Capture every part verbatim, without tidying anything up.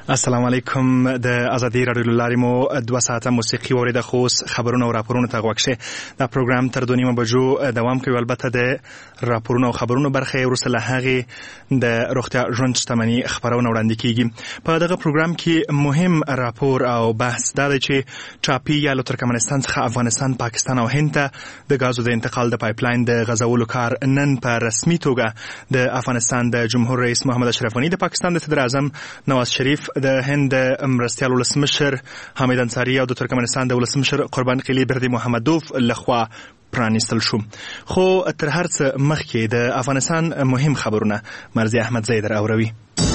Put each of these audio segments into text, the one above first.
السلام علیکم. د ازادي راډیو له لارې مو دوه ساعته موسیقي واورېده، خو اوس خبرونه او راپورونه ته غوږ شئ. دا پروګرام تر دوه نیمه بجو دوام کوي. البته د راپورونو او خبرونو برخه وروسته له هغې د روغتیا ژوند شتمني خپرونه وړاندې کیږي. په دغه پروګرام کې مهم راپور او بحث دا دی چې ټاپي یا له ترکمنستان څخه افغانستان، پاکستان او هند ته د غازو د انتقال د پایپلاین د غځولو کار نن په رسمي توګه د افغانستان د جمهور رئیس محمد اشرف غني، د پاکستان د صدر اعظم نواز شریف، د هند مرستیال ولسمشر حامد انصاري او د ترکمنستان د ولسمشر قربان قلی بردي محمدوف لخوا پرانیستل شو. خو تر هر څه مخکې د افغانستان مهم خبرونه مرزي احمد زیدر اوروي.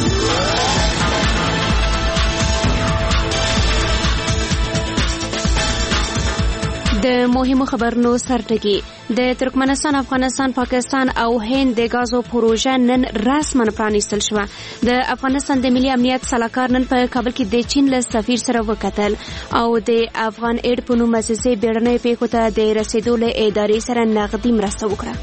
د مهمو خبرونو سرټکی. د ترکمنستان، افغانستان، پاکستان او هند د غازو پروژه نن رسما پرانیستل شوه. د افغانستان د ملي امنیت سلاکار نن په کابل کې د چین له سفیر سره وکتل او د افغان ایډ په نوم مؤسسې بیړنۍ پیښو ته د رسیدو له ادارې سره نغدي مرسته وکړه.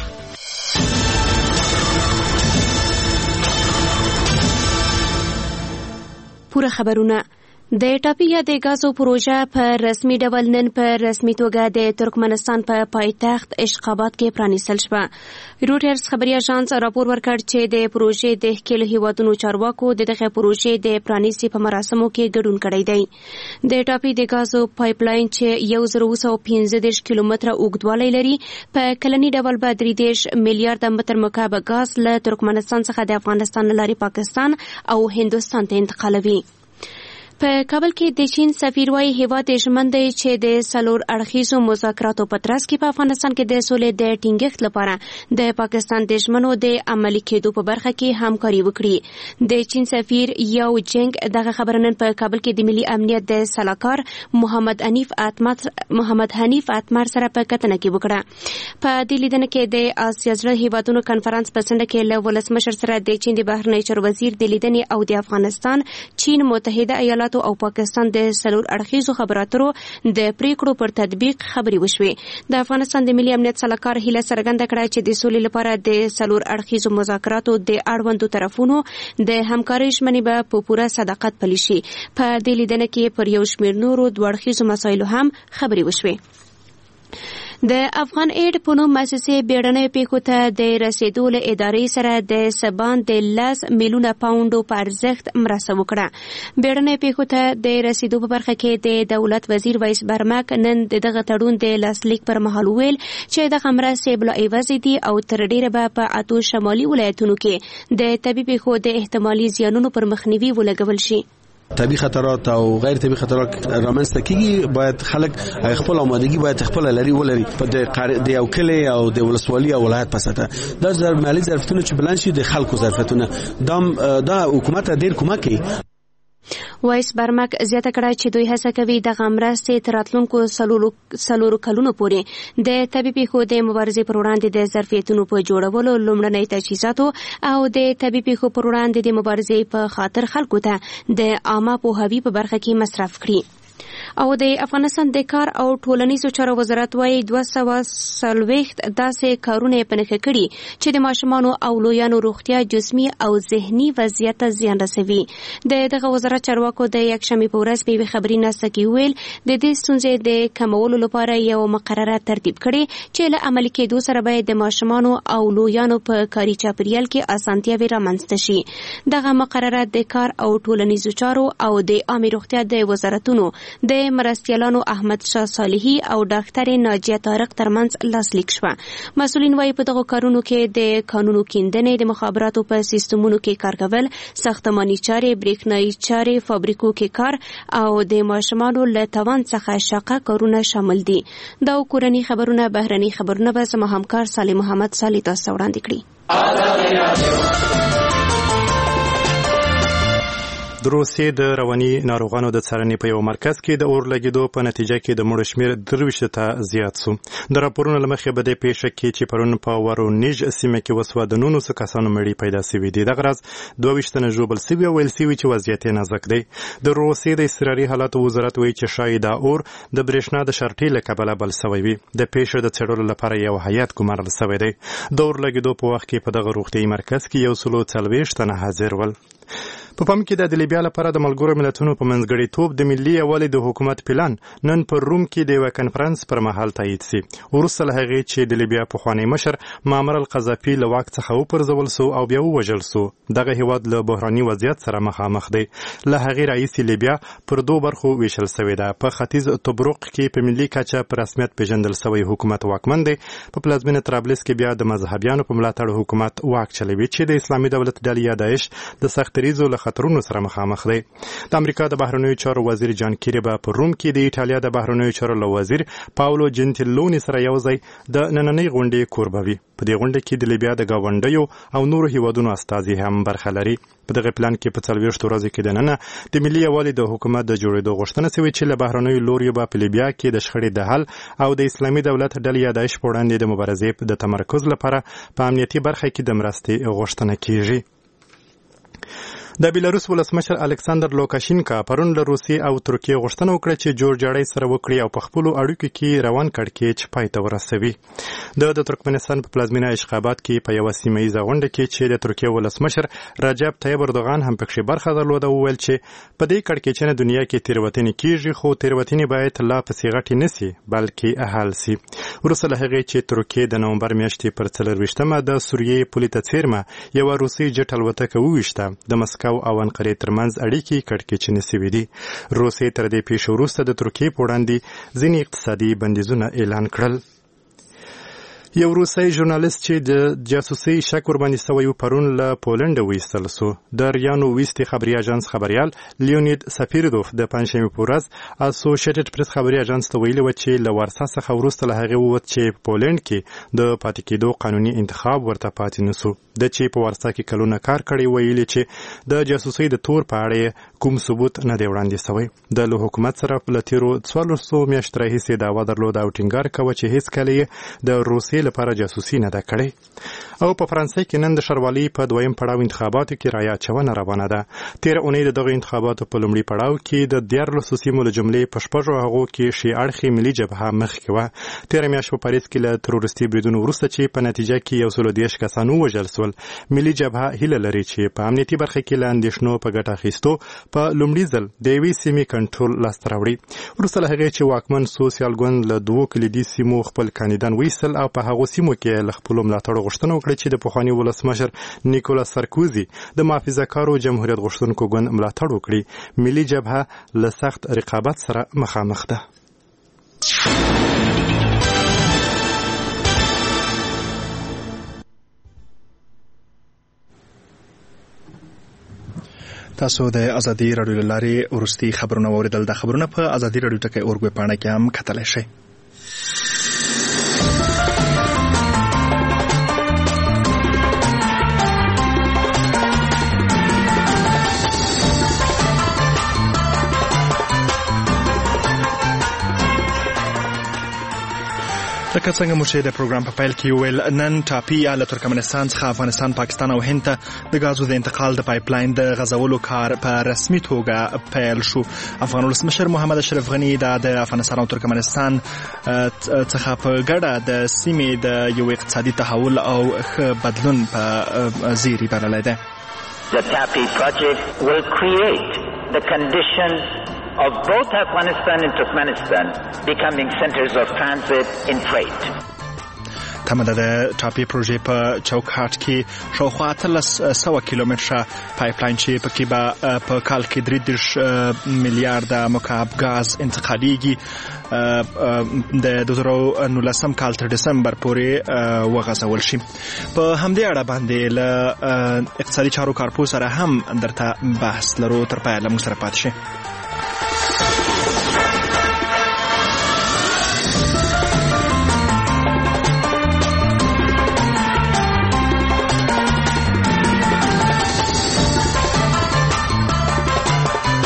پوره خبرونه. د ټاپي یا د غازو پروژه په رسمي ډول نن په رسمي توګه د ترکمنستان په پایتخت اشخابات کې پرانیستل شوه. روټرز خبري اژانس راپور ورکړ چې د پروژې د ښکېلو هیوادونو چارواکو د دغه پروژې د پرانیستي په مراسمو کې ګډون کړی دی. د ټاپي د غازو پایپلاین چې یو زر اوه سوه پنځه دېرش کیلومتره اوږدوالی لري، په کلني ډول به درې دېرش میلیارده متر مکعب غاز له ترکمنستان څخه د افغانستان له لارې پاکستان او هندوستان ته انتقالوي. په کابل کې د چین سفیر وايي هیواد ژمن دی چې د څلور اړخیزو مذاکراتو په ترڅ کې په افغانستان کې د سولې د ټینګښت لپاره د پاکستان د ژمنو د عملي کېدو په برخه کې همکاري وکړي. د چین سفیر یاو جنګ دغه خبره نن په کابل کې د ملي امنیت د سلاکار محمد حنیف اتمر محمد حنیف اتمر سره په کتنه کې وکړه. په دې لیدنه کې د آسیا زړه هیوادونو کنفرانس په څنډه کې له ولسمشر سره د چین د بهرنی چارو وزیر د لیدنې او د افغانستان، چین، متحده ایالات او پاکستان د څلور اړخیزو خبراتو د پریکړو پر تطبیق خبري وشوې. د افغانستان د ملي امنیت سلاکار هیله څرګنده کړه چې د سولې لپاره د څلور اړخیزو مذاکراتو د اړوندو طرفونو د همکارۍ ژمنې به په پوره صداقت پلي شي. په دې لیدنه کې پر یو شمېر نورو دوه اړخیزو مسایلو هم خبري وشوې. د افغان ایډ په نوم مؤسسې بیړنۍ پیښو ته د رسیدو له ادارې سره د سبان د لس میلیونه پاونډو په ارزښت مرسته وکړه. بیړنۍ پیښو ته د رسیدو په برخه کې د دولت وزیر وایس برمک نن د دغه تړون د لاسلیک پر مهال ویل چې دغه مرستې بلا عوض دي او تر ډیره به په اتو شمالي ولایتونو کې د طبي پیښو د احتمالي زیانونو پر مخنیوي ولګول شي. طبي خطرات او غیر طبي خطرات رامنځته کیږي، باید خلک خپل آمادګي باید خپل لري ولري په د یو کلی او د ولسوالۍ او ولایت په سطح. دا زر مالي ظرفتونه چې بلند شي د خلکو ظرفتونه دام دا حکومت ډیر کومک کوي. وایس برمک زیاته کړه چې دوی هڅه کوي دغه مرستې تر راتلونکو څلورو کلونو پورې د طبي پیښو د مبارزې پر وړاندې د ظرفیتونو په جوړولو، لومړنۍ تجهیزاتو او د طبي پیښو پر وړاندې د مبارزې په خاطر خلکو ته د عامه پوهاوي په برخه کې مصرف کړي. او د افغانستان د کار او ټولنیزو چارو وزارت وايي دوه سوه څلوېښت داسې کارونه په نښه کړي چې د ماشومانو او لویانو روغتیا، جسمي او ذهني وضعیت ته زیان رسوي. د دغه وزارت چارواکو د یکشنبې په ورځ په یوې خبري ناسته کې ویل د دې ستونزې د کمولو لپاره یو مقرره ترتیب کړي چې له عملي کېدو سره باید د ماشومانو او لویانو په کاري چاپیریال کې اسانتیاوې رامنځته شي. دغه مقرره د کار او ټولنیزو چارو او د عامه روغتیا د وزارتونو د مرستیالانو احمد شاه صالحي او ډاکټر ناجیه طارق ترمنځ لاسلیک شوه. مسؤلین وايي په دغو کارونو کې د قانونو کیندنې، د مخابراتو په سیستمونو کې کار کول، ساختماني چارې، بریښنایي چارې، فابریکو کې کار او د ماشومانو له توان څخه شاقه کارونه شامل دي. دا کورني خبرونه بهرني خبرونه به زموږ همکار صالح محمد صالح تاسو وړاندې کړي. د روسیې د رواني ناروغانو د څارنې په یو مرکز کې د اور لګېدو په نتیجه کې د مړو شمېر درویشت ته زیات شو. د راپورونو له مخې به د پیښه کې چې پرون په ورونیژ سیمه کې وسوه د نولسو کسانو مړي پیدا شوي دي. دغه ورځ دوه ویشت تنه ژوبل شوي او ویل شوي چې وضعیت یې نازک دی. د روسیې د اضطراري حالاتو وزارت وایي چې ښایي دا اور د برېښنا د شارټۍ له کبله بل شوی وي. د پیښې د څېړلو لپاره یو هیات ګمارل شوی دی. د اور لګېدو په وخت کې په دغه روغتیایي مرکز کې یو سلو څلوېښت تنه حاضر ول. په پام کې د لیبیا لپاره د ملګرو ملتونو په منځګړیتوب د ملي یووالي د حکومت پلان نن پر روم کې د یو کنفرانس پر مهال تایید شي. وروسته له هغې چې د لیبیا پخوانی مشر معمر القذافي له واک څخه وپرځول سو او بیا ووژل سو. دغه هیواد له بحراني وضعیت سره مخامخ دی. له هغې راهیسې لیبیا پر دوه برخو ویشل شوې ده. په ختیځ طبرق کې په ملي کچه په رسمیت پیژندل شوی حکومت واکمن دی. په پلازمینه طرابلس کې بیا د مذهبیانو په ملاتړ حکومت واک چلوي چې د اسلامي دولت ډلې یا داعش د سختریزو له خطرونو سره مخامخ دی. د امریکا د بهرنیو چارو وزیر جان کیری به په روم کې د ایټالیا د بهرنیو چارو له وزیر پاولو جنتیلونی سره یو ځای د نننۍ غونډې کوربه وي. په دې غونډه کې د لیبیا د ګاونډیو او نورو هیوادونو استازي هم برخه لري. په دغه پلان کې په څلوېښتو ورځو کې دننه د ملي یووالي د حکومت د جوړېدو غوښتنه شوې چې له بهرنیو لوریو به په لیبیا کې د شخړې د حل او د اسلامي دولت ډلې یا داعش په وړاندې د مبارزې د تمرکز لپاره په امنیتي برخه کې د مرستې غوښتنه کیږي. د بیلاروس ولسمشر الکساندر لوکاشینکا پرون له روسیې او ترکیې غوښتنه وکړه چې جوړجاړی سره وکړي او په خپلو اړیکو کې روان کړکېچ پای ته ورسوي. د د ترکمنستان په پلازمینه اشخاباد کې په یوه سیمه ییزه غونډه کې چې د ترکیې ولسمشر رجب طیب اردوغان هم پکښې برخه درلوده وویل چې په دې کړکېچنه دنیا کې تېروتنې کېږي خو تېروتنې باید لا پسې غټې نه سي بلکې حل سي. وروسته له هغې چې ترکیې د نومبر میاشتې پر څلرویشتمه د سوریې پولې ته څیرمه یوه روسي جټ الوتکه وویشته. د مسکو او انقرې ترمنځ اړیکې کړکېچنې شوې دي. روسیې تر دې پیښې وروسته د ترکیې په وړاندې ځینې اقتصادي بندیزونه اعلان کړل. یو روسي ژورنالیست چې د جاسوسۍ شک ورباندې سوی و پرون له پولنډه وایستل سو. د ریانو ویستي خبري اژانس خبریال لیونید سفیردوف د پنجشنبې په ورځ اسوسییټډ پریس خبري اژانس ته ویلي و چې له وارسا څخه وروسته له هغې ووت چې په پولنډ کې د پاتې کېدو قانوني انتخاب ورته پاتې نه سو. د چې په وارسا کې کلونه کار کړی ویلي چې د جاسوسۍ د تور په اړه کوم ثبوت نه دی وړاندې سوی. د له حکومت سره په تیرو څوارلسو میاشتو راهیسې دعوا درلوده او ټینګار کوه چې هیڅکله یې د روسیې لپاره جاسوسي نه ده کړې. او په فرانسې کې نن د ښاروالۍ په دویم پړاو انتخاباتو کې رایه اچونه روانه ده. تېره اونۍ د دغو انتخاباتو په لومړي پړاو کې د دیارلسو سیمو له جملې په شپږو هغو کې شي اړخې ملي جبهه مخکې وه. تېره میاشت په پاریس کې له تروریستي بریدونو وروسته چې په نتیجه کې یو سل دېرش کسان ووژل سول. ملي جبهه هیله لري چې په امنیتي برخه کې له اندېښنو په ګټه اخیستو په لومړي ځل د یوې سیمې کنټرول لاسته راوړي. وروسته له هغې چې واکمن سوسیال ګوند له دوو کلیدي سیمو خپل کاندیدان وایستل او په هغو سیمو کې له خپلو ملاتړو غوښتنه وکړه چې د پخواني ولسمشر نیکولاس سارکوزي د محافظه‌کارو جمهوریت غوښتونکو ګوند ملاتړ وکړي. ملي جبهه له سخت رقابت سره مخامخ ده. تاسو د ازادي راډیو لارې ورستي خبرونه اوریدل. د خبرونه په ازادي راډیو ټکی اورګوي پاڼه کې هم کتلی شئ. لکه څنګه مو چې د پروګرام په پیل کې ویل، نن ټاپي یا له ترکمنستان څخه افغانستان، پاکستان او هند ته د غازو د انتقال د پایپ لاین د غځولو کار په رسمي توګه پیل شو. افغان ولسمشر محمد اشرف غني د افغانستان او ترکمنستان څخه په ګډه د سیمې د یو اقتصادي تحول او ښه بدلون په زیری بللی دی. The TAPI project will create the conditions of both Afghanistan and Turkmenistan becoming centers of transit in freight. تمه ده د ټاپي پروژې په چوکاټ کې شاوخوا اتلس سوه کیلومتره پایپ لاین چې پکې به په کال کې درې دېرش میلیارده مکعب غاز انتقالیږي د دوه زره نولسم کال تر ډسمبر پورې وغځول شي. په همدې اړه باندې له اقتصادي چارو کارپوه سره هم درته بحث لرو. تر پایه له موږ سره پاتې شئ.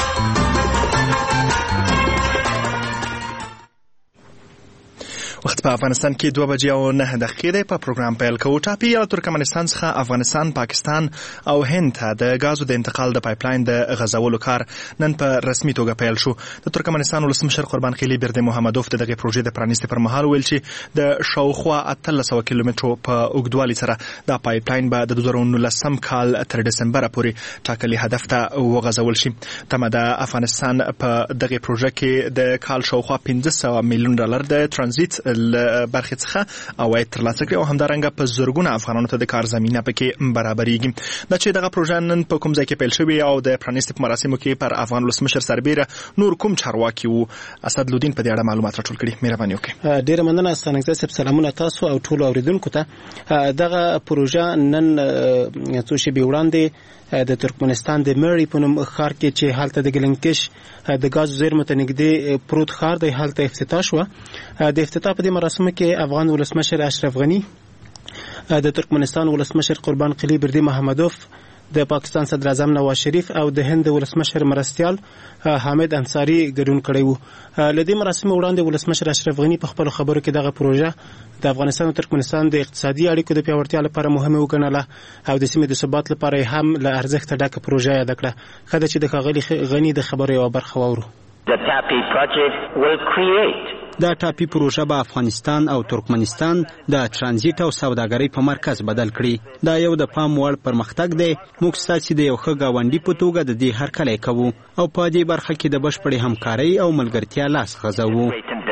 وخت په په افغانستان کې دوه بجې او نه دقیقې دی. په پروګرام پیل کوو. ټاپي یا ترکمنستان څخه افغانستان، پاکستان او هند ته د غازو د انتقال د پایپلاین د غځولو کار نن په رسمي توګه پیل شو. د ترکمنستان ولسمشر قربان قلی برده محمدوف د دغه پروژې د پرانیستې پر مهال ویل چې د شاوخوا اتلس سوه کیلومترو په اوږدوالي سره دا پایپلاین به د دوه زره نولسم کال تر دسمبر پورې ټاکلي هدف ته وغځول شي. تمه د افغانستان په دغه پروژه کې د کال شاوخوا پنځه سوه میلیون ډالر د ترانزیت برخې څخه عواید ترلاسه کړي او همدارنګه په زرګونه افغانانو ته د کار زمینه پکې برابرېږي. دا چې دغه پروژه نن په کوم ځای کې پیل شوې او د پرانیستې په مراسمو کې پر افغان ولسمشر سربیره نور کوم چارواکي وو، اسدالدین په دې اړه معلومات راټول کړي. مهرباني وکړئ. ډېره مننه ستانګزه صاحب. سلامونه تاسو او ټولو اوریدونکو ته. دغه پروژه نن څو شېبې وړاندې د ترکمنستان د مری په نوم ښار کې چې هلته د ګلنکش د غاز زیرمو ته نږدې پروت ښار دی هلته افتتاح شو. د افتتاح په دې مراسمو کې افغان ولسمشر اشرف غنی، د ترکمنستان ولسمشر قربان قلی برده محمدوف، د پاکستان صدر اعظم نواز شریف او د هند ولسمشر مرستیال حامد انصاری ګډون کړی وو. لدې مراسمو وړاندې ولسمشر اشرف غنی په خپل خبرو کې دغه پروژه د افغانستان او ترکمنستان د اقتصادي اړیکو د پیاوړتیا لپاره مهمه وګڼله او د سیمې د ثبات لپاره هم له ارزښت ډکه پروژه یاد کړه. خدای چې د ښاغلي غنی د خبرو یو برخه واورو. The TAPI project will create دا ټاپي پروژه به افغانستان او ترکمنستان د ترانزیت او سوداګرۍ په مرکز بدل کړي. دا یو د پام وړ پرمختګ دی. موږ ستاسو د یو ښه ګاونډي په توګه د دې هرکلی کوو او په دې برخه کې د بشپړې همکارۍ او ملګرتیا لاس غځوو.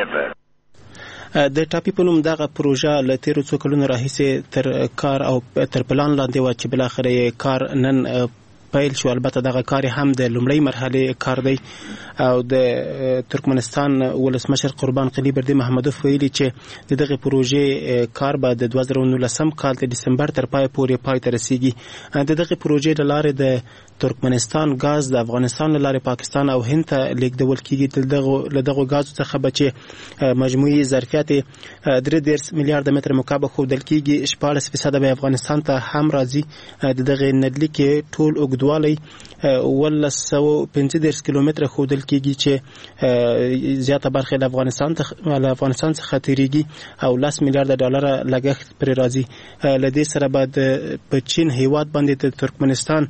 د ټاپي په نوم دغه پروژه له تیرو څو کلونو راهیسې تر کار او تر پلان لاندې و چې بلاخره یې کار نن پیل شو. البته دغه کار هم د لومړی مرحله کار دی او د ترکمنستان ولسمشر قربان قلی برده محمدوف ویلي چې د دغه پروژې کار به د دوه زره نولسم کال د دسمبر تر پای پورې پای ته رسیږي. د دغه پروژې له لارې د ترکمنستان غاز د افغانستان له لارې پاکستان او هند ته لیږدول کیږي. دغه له دغه غاز څخه به چې مجموعي ظرفیت درې دېرش میلیارډ متر مکعب ښودل کیږي، شپاړس فیصده به افغانستان ته هم راځي. د دغه نډلي کې ټول اوږدوالی ولس سوه پنځه دېرش کیلومتره ښودل کیږي چې زیاته برخه له افغانستان ته له افغانستان څخه تیریږي او لس میلیارډ ډالر لګښت پرې راځي. له دې سره به په چین هیواد باندې د ترکمنستان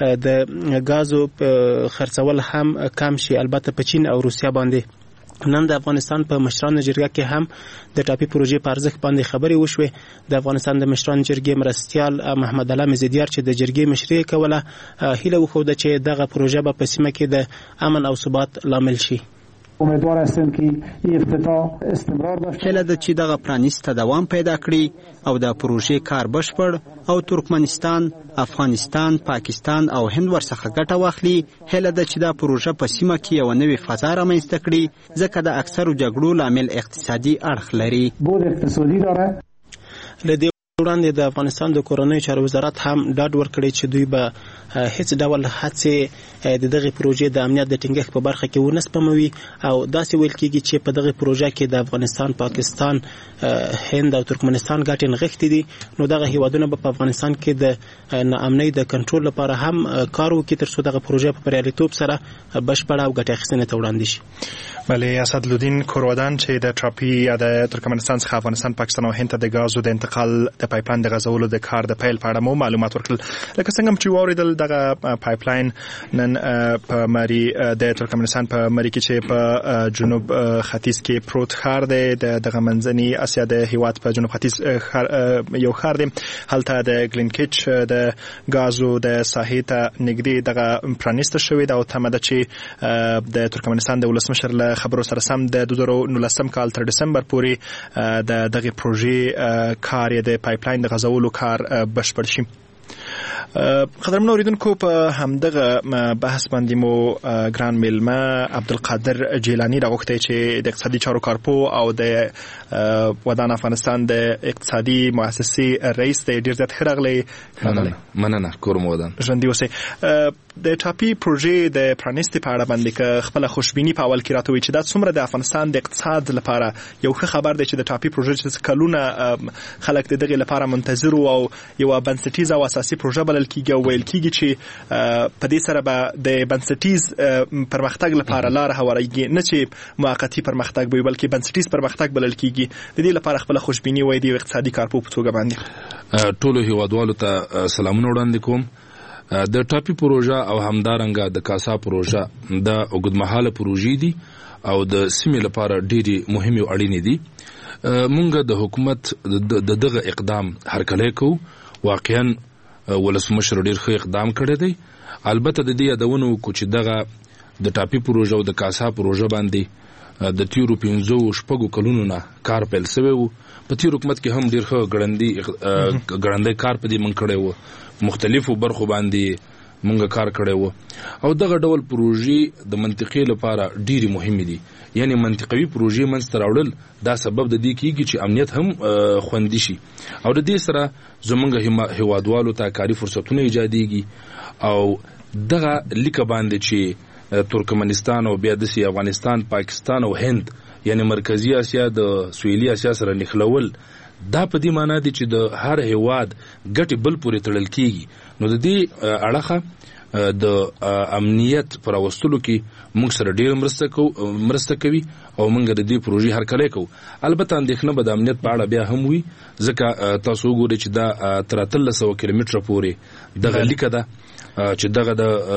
د غازو خرڅول هم کم شي. البته په چین او روسیا باندې نن د افغانستان په مشران جرګه کې هم د ټاپي پروژې په ارزښت باندې خبرې وشوې. د افغانستان د مشران جرګې مرستیال محمد الله مزیدیار چې د جرګې مشري کوله هیله وښوده چې دغه پروژه به په سیمه کې د امن او ثبات لامل شي. امیدوار هستیم که این افتتاح استمرار داشته هله د چې دغه پرانیست دوام پیدا کړي او د پروژې کار بشپړ او ترکمنستان، افغانستان، پاکستان او هند ورڅخه ګټه واخلي. هله د چې دا پروژه په سیمه کې یو نوې فضا رامنځته کړي ځکه د اکثرو جګړو لامل اقتصادي اړخ لري. بود اقتصادي داره. لدې وړاندې د افغانستان د کورنۍ چارو وزارت هم ډاډ ورکړی چې دوی به هیڅ ډول هڅې د دغه پروژې د امنیت د ټینګښت په برخه کې ونه سپموي او داسې ویل کېږي چې په دغه پروژه کې د افغانستان، پاکستان، هند او ترکمنستان ګټې نغښتې دي. نو دغه هیوادونه به په افغانستان کې د ناامنۍ د کنټرول لپاره هم کار وکړي تر څو دغه پروژه په بریالیتوب سره بشپړه او ګټه اخیستنې ته وړاندې شي. بله، اسدالدین کورودان چې د ټاپي یا د ترکمنستان څخه افغانستان، پاکستان او هند ته د غازو د انتقال د پایپلاین د غځولو د کار د پیل په اړه مو معلومات ورکړل. لکه څنګه چې واوریدل دغه پایپلاین نن په مری د ترکمنستان په مری کې چې په جنوب ختیځ کې پروت ښار دی د دغه منځني اسیا د هیواد په جنوب ختیځ یو ښار دی. هلته د ګلینکچ د غازو د ساحې ته نږدې دغه پرانیسته شوې ده او تمه ده چې د ترکمنستان د ولسمشر له خبرو سره سم د دوه زره نولسم کال تر دسمبر پورې د دغه پروژې کار د پایپلاین د غځولو کار بشپړ شي. قدرمن اوریدونکو، په همدغه بحث باندې مو ګران میلمه عبدالقادر جیلانی راغوښتی چې د اقتصادي چارو کارپو او د ودان افغانستان د اقتصادي مؤسسې رئیس دی. ډېر زیات ښه راغلی. مننه. مننه. کور مو ودان. ژوندي اوسئ. د ټاپي پروژې د پرانیستي په اړه باندې که خپل خوشبینی په اول کې راته وي چې دا څومره د افغانستان د اقتصاد لپاره یو ښه خبر دی چې د ټاپي پروژې چې کلونه خلک د دغه لپاره منتظر او یو بنسټیز او اساسي پروژه بلل کیږي او ویل کیږي چې په دې سره به د بنسټیز پرمختګ لپاره لار هوارېږي، نه چې موقتی پرمختګ وي بلکې بنسټیز پرمختګ بلل کیږي. د دې لپاره خپل خوشبینی وای دی اقتصادي کارپو په توګه باندې ټولو هیوادوالو ته سلامونه وړاندې کوم. د ټاپي پروژه او همدارنګه د کاسا پروژه د اوږدمهاله پروژې دي او د سیمې لپاره ډېرې مهمې او اړینې دي. مونږ د حکومت د دغه اقدام هرکلی کوو. واقعا ولسمشر ډېر ښه اقدام کړی دی. البته د دې یادونه وکړو چې دغه د ټاپي پروژه او د کاسا پروژه باندې د تیرو پنځو شپږو کلونو نه کار پیل شوی و. په تیر حکومت کې هم ډېر ښه ګړندی ګړندی کار په دې مونږ کړی و، مختلفو برخو باندې مونږ کار کړی و. او دغه ډول پروژې د منطقې لپاره ډېرې مهمې دي. یعنی منطقوي پروژې منځته راوړل دا سبب د دې کېږي چې امنیت هم خوندي شي او د دې سره زمونږ هیوادوالو ته کاري فرصتونه ایجادېږي. او دغه لیکه باندې چې ترکمنستان او بیا داسې افغانستان، پاکستان او هند یعنی مرکزی اسیا د سویلي اسیا سره نښلول، دا په دې معنا دی چې د هر هیواد ګټې بل پورې تړل کیږي. نو د دې اړخه د امنیت پر راوستلو کې موږ سره ډېر مرسته کوو مرسته کوي او موږ د دې پروژې هرکلی کوو. البته اندېښنه به د امنیت په اړه بیا هم وي، ځکه تاسو وګورئ چې دا تر اتلس سوه کیلومتره پورې دغه لیکه ده چې دغه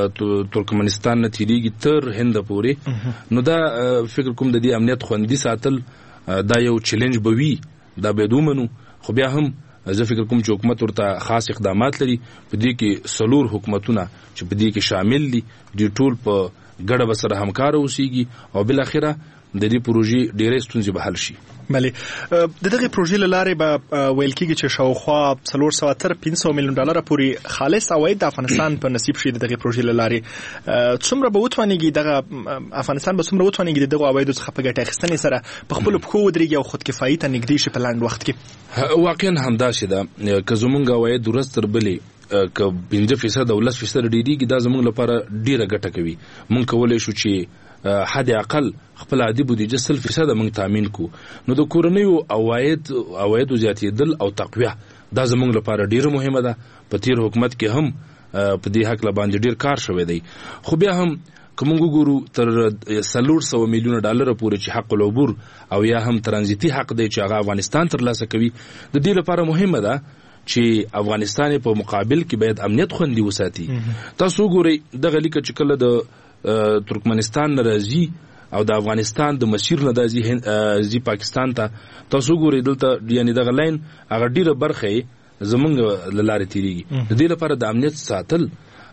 د ترکمنستان نه تیریږي تر هند پورې. نو دا فکر کوم د دې امنیت خوندي ساتل دا یو چیلنج به وي، دا باید ومنو. خو بیا هم زه فکر کوم چې حکومت ورته خاص اقدامات لري. په دې کې څلور حکومتونه چې په دې کې شامل دي دوی ټول په ګډه به سره همکاره اوسیږي او بالاخره د دې پروژې ډېرې ستونزې به حل شي. بله، د دغه پروژې له لارې به ویل کېږي چې شاوخوا څلور سوه تر پنځه سوه میلیون ډالره پورې خالص عواید د افغانستان په نصیب شي. د دغه پروژې له لارې څومره به وتوانېږي دغه افغانستان به څومره وتوانېږي د دغو عوایدو څخه په ګټه اخیستنې سره په خپلو پښو ودرېږي او خودکفایي ته نږدې شي په لنډ وخت کې؟ واقعا همداسې ده. که زموږ عواید ورځ تر بلې که پنځه فیصد او لس فیصد ډېرېږي دا زموږ لپاره ډېره ګټه کوي. موږ کولی شو چې حد اقل خپل عادي بودیجه سل فیصد موږ تامین کو. نو د کورنیو عواید عوایدو زیاتېدل او تقویه دا زموږ لپاره ډیره مهمه ده. په تیر حکومت کې هم په دې حق باندې ډیر کار شوی دی. خو بیا هم کوم وګورو تر څلور سوه میلیونه ډالر پورې چې حق العبور او یا هم ترانزیتي حق دی چې هغه افغانستان ترلاسه کوي، د دې لپاره مهمه ده چې افغانستان په مقابل کې باید امنیت خوندي وساتي. تاسو وګورئ دغه لیکه چې کله د ترکمنستان ناراضي او د افغانستان د مسیر نه د زی پاکستان ته، تاسو وګورئ دلته یعنی دغه لاین هغه ډیره برخه زمونږ لاره تیریږي. د دې لپاره د امنیت ساتل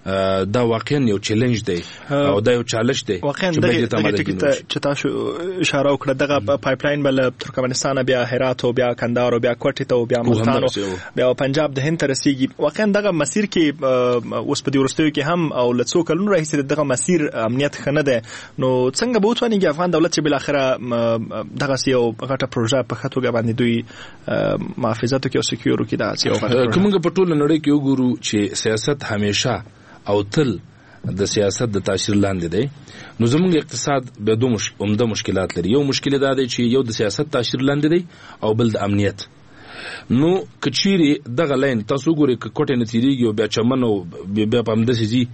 دا واقعا یو چیلنج دی او دا یو چالش دی. واقعا دغه ټکی چې تاسو اشاره وکړه دغه پایپ لاین بل ترکمنستان بیا هرات او بیا کندهار او بیا کوټه ته او بیا ملتان بیا پنجاب د هند ته رسیږي. واقعا دغه مسیر کې اوس په دې ورستیو کې هم او لڅو کلونو راهیسې دغه مسیر امنیت خنه ده. نو څنګه به وتوانیږي افغان دولت چې بل اخره دغه یو غټه پروژه په خاطر باندې دوی محافظت کې او سکیورو کې دا یو غټه کومه په ټوله نړۍ کې وګورو چې سیاست همیشه او تل د سیاست د تاثیر لاندې دی. نو زموږ اقتصاد به دوه مش... عمده مشکلات لري. یو مشکل دا دی چې یو د سیاست تاثیر لاندې دی او بل د امنیت. نو کچيري دغه لاین تاسو ګورئ ک کوټه نتیریږي او بیا چمن او بیا په همداسې زی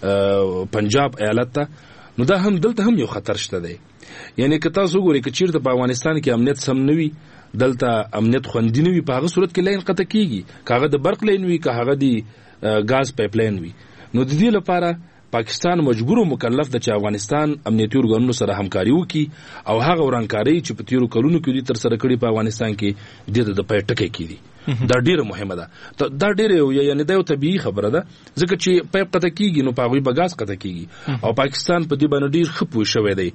پنجاب ایالت ته، نو دا هم دلته هم یو خطر شته دی. یعنی که تاسو ګورئ ک چیرته په افغانستان کې امنیت سم نه وي، دلته امنیت خوندي نه وي، په هغه صورت کې لاین قطع کیږي. کاغه د برق لاین وي، کاغه د غاز پایپ لاین وي. نو د دې لپاره پاکستان مجبور او مکلف د چې افغانستان امنیتي ارګانونو سره همکاري وکړي او هغه ورانکاري چې په تیرو کلونو کې تر سره کړي په افغانستان کې د د پای ټکی کړي. دا ډیره مهمه ده. دا ډیره یعنی دا یو طبيعي خبره ده، ځکه چې پایپ قطع کیږي نو پاغوي بغاز قطع کیږي او پاکستان په دې باندې ډیر خپو شوی دی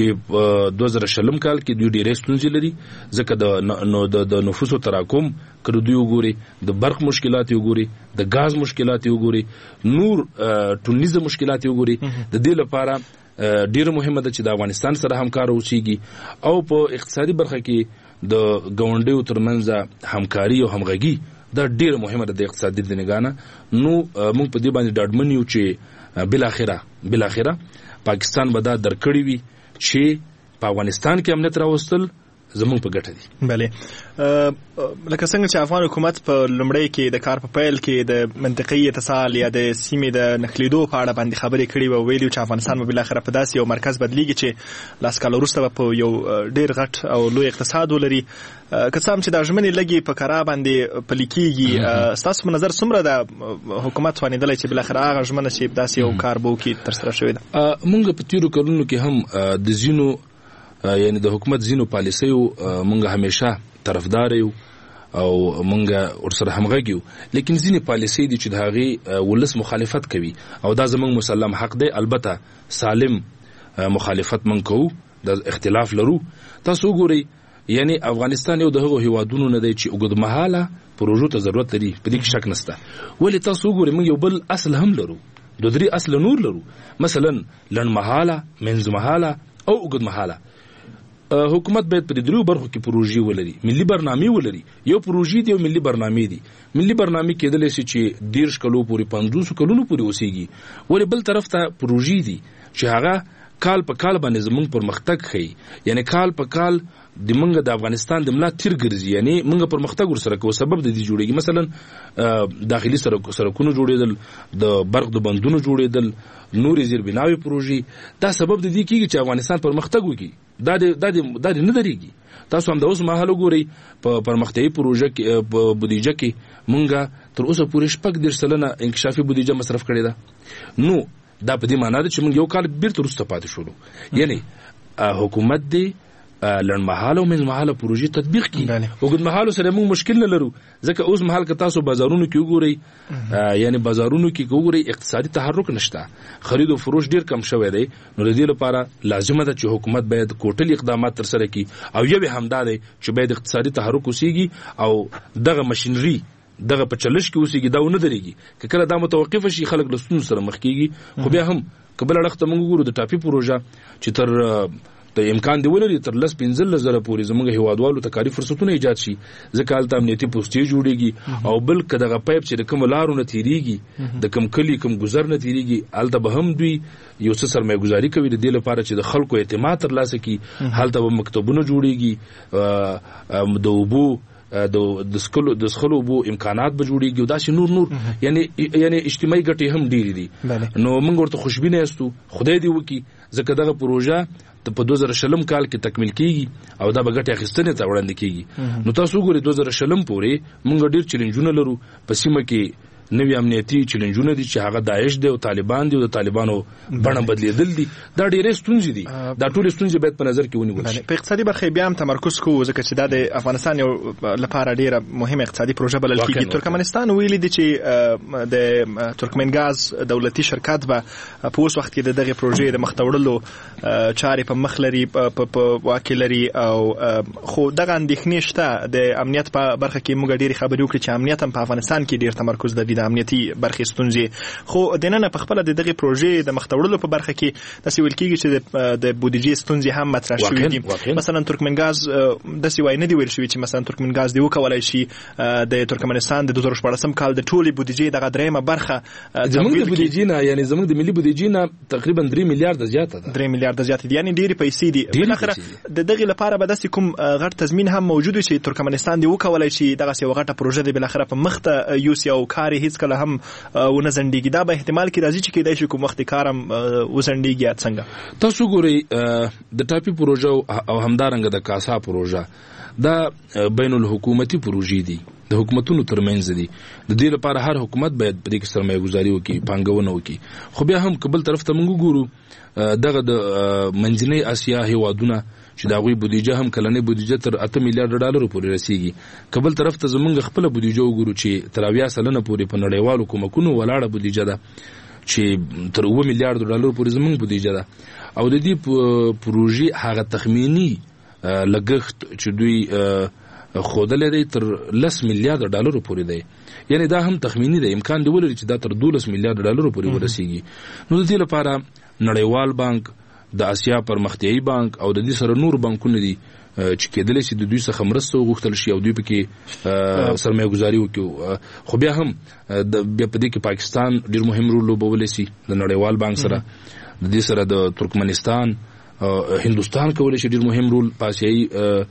چې دوه زره شلم کال کې دوی ډیره ستونزې لري، ځکه د نو د نفوسو تراکم کړو دوی وګوري، د برق مشکلات وګوري، د غاز مشکلات وګوري، نور ټولنیز مشکلات وګوري. د دې لپاره ډیره مهمه ده چې د افغانستان سره همکار اوسېږي او په اقتصادي برخه کې د ګاونډیو ترمنځ همکاري او همغږي دا ډیره مهمه ده د اقتصادي دنګانه. نو موږ په دې باندې ډاډمن یو چې بل اخره بل اخره پاکستان به دا درکړی وي چې په افغانستان کې امنیت راوستل زموږ په ګټه دي. بله لکه څنګه چې افغان حکومت په لومړی کې د کار په پیل کې د منطقي اتصال یا د سیمې د نښلیدو په اړه باندې خبرې کړې وه، ویلي چې افغانستان به بالاخره په داسې یو مرکز بدلیږي چې لاس کاله وروسته به په یو ډېر غټ او لوی اقتصاد ولري. که څه هم چې دا ژمنې لږې په کره باندې پلي کېږي، ستاسو په نظر څومره د حکومت توانېدلی چې بالاخره هغه ژمنه چې داسې یو کار به وکړي ترسره شوې ده؟ موږ په تېرو کلونو کې هم د ځینو یعنی د حکومت ځینو پالیسیو مونږ همیشه طرفدار یو او مونږ ورسره همغږي یو، لیکن ځینې پالیسي دي چې د هغې ولس مخالفت کوي او دا زموږ مسلم حق دی. البته سالم مخالفت مونږ کوو، د اختلاف لرو. تاسو وګورئ یعنی افغانستان یو د هغو هیوادونو نه دی چې اوږدمهاله پروژو ته ضرورت لري، په دې کې شک نشته. ولې تاسو وګورئ موږ یو بل اصل هم لرو، دوه درې اصل نور لرو، مثلا لنډمهاله، منځمهاله او اوږدمهاله. حکومت باید په دریو برخو کې پروژې ولري، ملي برنامې ولري. یو پروژې دی او ملي برنامې دي. ملي برنامې کېدلی شي چې دیرش کلو پورې پنځوسو کلونو پورې اوسېږي، ولې بل طرف ته پروژې دي چې هغه کال په کال باندې زمونږ پرمختګ ښیي، یعنی کال په کال د منګه د افغانستان د ملا تیر ګرځي، یعنی منګه پرمختګ ورسره کوو. سبب د دې جوړیږي مثلا داخلي سرکونو جوړېدل، د برق د بندونو جوړېدل، نورې زیربناوي پروژې. دا سبب د دې کېږي چې افغانستان پرمختګ وکړي. دا د دا د نه درېږي. تاسو هم د اوس مهال وګورئ په پرمختیایي پروژه کې په بودیجه کې منګه تر اوسه پورې شپږ دېرش سلنه انکشافي بودیجه مصرف کړې ده. نو دا په دې معنا ده چې موږ یو کال بیرته وروسته پاتې شولو. یعنی حکومت دی لنډمهاله او منځمهاله پروژې تطبیق کړي. اوږدمهالو سره موږ مشکل نه لرو، ځکه اوس مهال که تاسو بازارونو کې وګورئ، یعنی بازارونو کې وګورئ اقتصادي تحرک نشته، خرید او فروش ډیر کم شوی دی. نو د دې لپاره لازمه ده چې حکومت باید کوټلي اقدامات ترسره کړي او یو همدا دی چې باید اقتصادي تحرک وسیږي او دغه ماشینري دغه په چلش کې اوسېږي، دا ونه درېږي. که کله دا متوقف شي خلک له ستونزو سره مخ کېږي. خو بیا هم که بل اړخ ته موږ وګورو د ټاپي پروژه چې تر د امکان دی ولري تر لس پنځلس زره پورې زموږ هیوادوالو ته کاري فرصتونه ایجاد شي، ځکه هلته امنیتي پوستې جوړېږي. او بل که دغه پایپ چې د کومو لارو نه تېرېږي، د کوم کلي کوم ګذر نه تېرېږي، هلته به هم دوی یو څه سرمایه ګذاري کوي د دې لپاره چې د خلکو اعتماد ترلاسه کړي. هلته به مکتبونه جوړېږي، د اوبو د سکلو د سخلو اوبو امکانات به جوړېږي او داسې نور نور یعنی یعنی اجتماعي ګټې هم ډېرې دي. نو موږ ورته خوشبینه یاستو، خدای دې وکړي، ځکه دغه پروژه په دوه زره شلم کال کې تکمیل کیږي او دا به ګټې اخیستنې ته وړاندې کیږي. نو تاسو وګورئ دوه زره شلم پورې موږ ډېر چیلنجونه لرو په سیمه کې. نوی امنیتي چیلنجونه دي چې هغه داعش دی او طالبان دي او د طالبانو بڼه بدلیدل دي. دا ډېرې ستونزې دي. دا ټولې ستونزې باید په نظر کې ونیول شي. په اقتصادي برخه بیا هم تمرکز کوو ځکه چې دا د افغانستان یو لپاره ډېره مهمه اقتصادي پروژه بلل کېږي. ترکمنستان ویلي دي چې د ترکمنګاز دولتي شرکت به په اوس وخت کې د دغه پروژې د مخ ته وړلو چارې په مخ لري، په واک کې لري. او خو دغه اندېښنې شته د امنیت په برخه کې. موږ ډېرې خبرې وکړې چې امنیت هم په افغانستان کې ډېر تمرکز لري، د امنیتي برخې ستونزې. خو دننه په خپله د دغې پروژې د مخ ته وړلو په برخه کې داسې ویل کېږي چې د بودیجې ستونزې هم مطرح شوې دي. مثلا ترکمنګاز داسې وایي نه دي ویل شوي چې مثلا ترکمنګاز دې وکولی شي د ترکمنستان د دوه زره شپاړسم کال د ټولې بودیجې دغه درېیمه برخه زموږ د بودیجې نه، یعنی زموږ د ملي بودیجې نه تقریبا درې میلیارډه زیاته ده. درې میلیارډه زیاتې دي، یعنی ډېرې پیسې دي. بالاخره د دغې لپاره به داسې کوم غټ تضمین هم موجود وي چې ترکمنستان دې وکولی شي دغسې یوه غټه پروژه دې بالاخره په مخ ته یوسي او کار یې هېڅکله هم ونه ځنډېږي. دا به احتمال کې راځي چې کېدای شي کوم وخت کار هم وځنډېږي یا څنګه؟ تاسو ګورئ د ټاپي پروژه او همدارنګه د کاسا پروژه دا بین الحکومتي پروژې دي، د حکومتونو ترمنځ دي. د دې لپاره هر حکومت باید په دې کې سرمایه ګذاري وکړي، پانګونه وکړي. خو بیا هم که بل طرف ته موږ وګورو دغه د منځنۍ اسیا هیوادونه چې د هغوی بودیجه هم کلنۍ بودیجه تر اته میلیارډه ډالرو پورې رسیږي. که بل طرف ته زموږ خپله بودیجه وګورو چې تر اویا سلنه پورې په نړیوالو کومکونو ولاړه بودیجه ده چې تر اوه میلیارډو ډالرو پورې زموږ بودیجه ده. او د دې پروژې هغه تخمینی لګښت چې دوی ښودلی دی تر لس میلیارډه ډالرو پورې دی. یعنی دا هم تخمینی دی، امکان دی ولري چې دا تر دولس میلیارډه ډالرو پورې ورسیږي. نو د دې لپاره نړیوال بانک، د اسیا پرمختیایي بانک او د دې سره نور بانکونه دي چې کېدل شي د دوی څخه مرسته وغوښتل شي او دوی پکې سرمایه گذاري وکړي. خو بیا هم بیا په دې کې پاکستان ډیر مهم رول لوبولی شي د نړیوال بانک سره، د دې سره د ترکمنستان هندوستان کولی شي ډیر مهم رول په آسیایي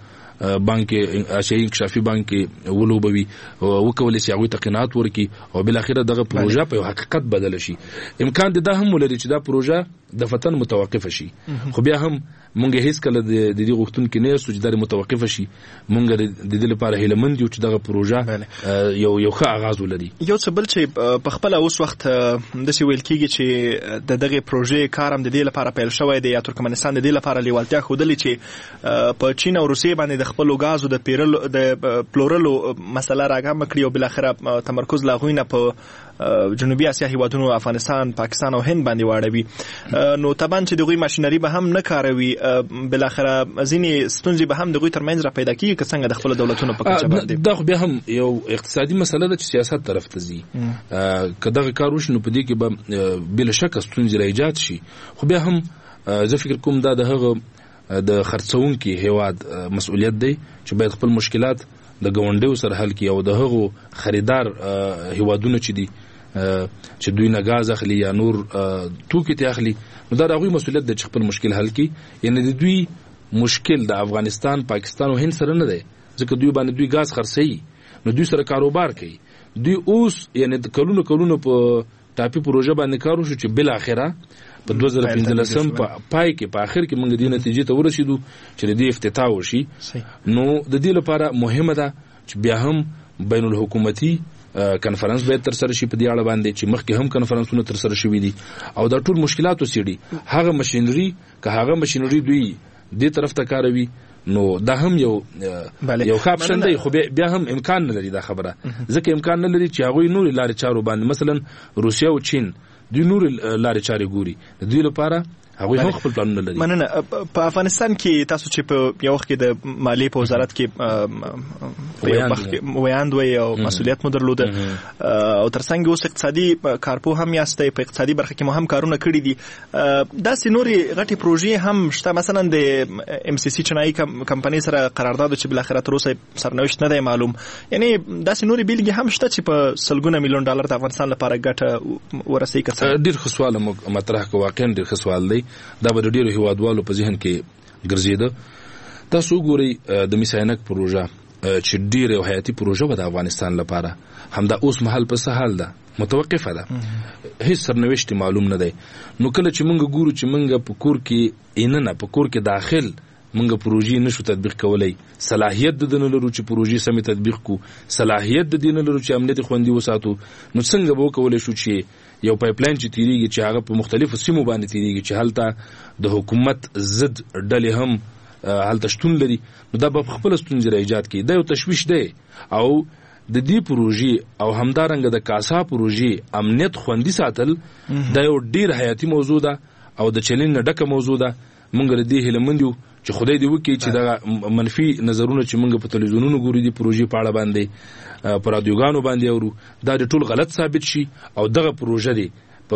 بانک آسیایي انکشافي بانک ولوبوي وکولای شي هغوی ته قناعت ورکړي او بالاخره دغه پروژه په حقیقت بدله شي. امکان دی دا هم ولري چې دا پروژه د فتن متوقفه شي، خو بیا هم مونږ هیڅ کله د دې غوښتونکو نه یو چې دا متوقفه شي. مونږ د دې لپاره هیلهمند یو چې دغه پروژه یو یو ښه آغاز ولري. یو څه بل چې په خپل اوس وخت د سی ویل کېږي چې د دغه پروژې کار هم د دې لپاره پیل شوی دی یا ترکمنستان د دې لپاره لیوالتیا ښودلې چې په چین او روسیې باندې د خپل غازو د پیرلو د پلورلو مسله راګام کړی او بالاخره تمرکز لا غوینه په جنوبي اسیا هیوادونو افغانستان، پاکستان او هند باندې واړوي. نو طبعا چې دغه ماشينري به هم نه کاروي، بالاخره ځینې ستونزې به هم دغه ترمنځ را پیدا کیږي که څنګه د خپل دولتونو په کچه باندې. دا خو بیا هم یو اقتصادي مسله ده چې سیاست طرف ته ځي. که دغه کار وشي نو په دې کې به بلا شک ستونزې را ایجاد شي. خو بیا هم زه فکر کوم دا د هغه د خرڅونکي هیواد مسؤلیت دی چې باید خپل مشکلات د ګاونډیو سره حل کړي او د هغو خریدار هیوادونه چې دي چې دوی نه غاز اخلي یا نور توکي ته اخلي، نو دا د هغوی مسؤلیت دی چې خپل مشکل حل کړي. یعنی د دوی مشکل د افغانستان، پاکستان او هند سره نه دی، ځکه دوی باندې دوی غاز خرڅوي نو دوی سره کاروبار کوي. دوی اوس یعنی کلونه کلونه په ټاپي پروژه باندې کار وشو چې بل اخره په دوه زره پنځلسم په پای کې په اخر کې موږ دې نتیجې ته ورسېدو چې د دې افتتاح وشي. نو د دې لپاره مهمه ده چې بیا هم بین الحکومتي کنفرانس باید تر سره شي په دې اړه باندې چې مخکې هم کنفرانسونه تر سره شوي دي او دا ټول مشکلات وسیړي. هغه ماشينري که هغه ماشينري دوی دې طرف ته کاروي نو دا هم یو یو ښه اپشن دی، خو بیا هم امکان نه لري دا خبره، ځکه امکان نه لري چې هغوی نورې لارې چارو باندې مثلا روسیه او چین دوی نور لارې چارې ګوري، دوی لپاره هغوی هم خپل پلانونه لري. مننه. په افغانستان کې تاسو چې په یو وخت کې د مالیې په وزارت کې ویاند وی او مسؤلیت مو درلوده او ترڅنګ اوس اقتصادي کارپو هم یاستئ، په اقتصادي برخه کې مو هم کارونه کړي دي. داسې نورې غټې پروژې هم شته، مثلا د ام سی سی چینایي کمپنۍ سره قرارداد چې بالاخره تر اوسه سرنوشت نه دی معلوم، یعنی داسې نورې بیلګې هم شته چې په سلګونه میلیون ډالر د افغانستان لپاره ګټه ورسوي. ډېر ښه سوال مطرح کړ، واقعا ډېر ښه سوال دی. دا به د ډېرو هیوادوالو په ذهن کې ګرځېده. تاسو وګورئ د میساینک پروژه چې ډېره یو حیاتي پروژه وه د افغانستان لپاره، همدا اوس مهال په څه حال ده؟ متوقفه ده، هیڅ سرنوشت معلوم نه دی. نو کله چې موږ ګورو چې موږ په کور کې ایننه په کور کې داخل موږ پروژې نشو تطبیق کولای، صلاحیت د دې نه لرو چې پروژې سمې تطبیق کو، صلاحیت د دې نه لرو چې امنیت خوندي وساتو، نو څنګه به وکولای شو چې یو پایپلاین چې تیریږي چې هغه په مختلفو سیمو باندې تیریږي چې هلته د حکومت ضد ډلې هم هلته شتون لري، نو دا به خپل ستونزې را ایجاد کړي. دا یو تشویش دی او د دې پروژې او همدارنګه د کاسا پروژې امنیت خوندي ساتل دا یو ډیر حیاتي موضوع ده او د چیلنج نه ډکه موضوع ده. موږ له دې هیلهمند یو چې خدای دې وکړي چې دا منفي نظرونه چې موږ په تلویزیونونو ګورو دي پروژې په اړه باندې په رادیوګانو باندې اورو دا د ټول غلط ثابت شي او دغه پروژه دی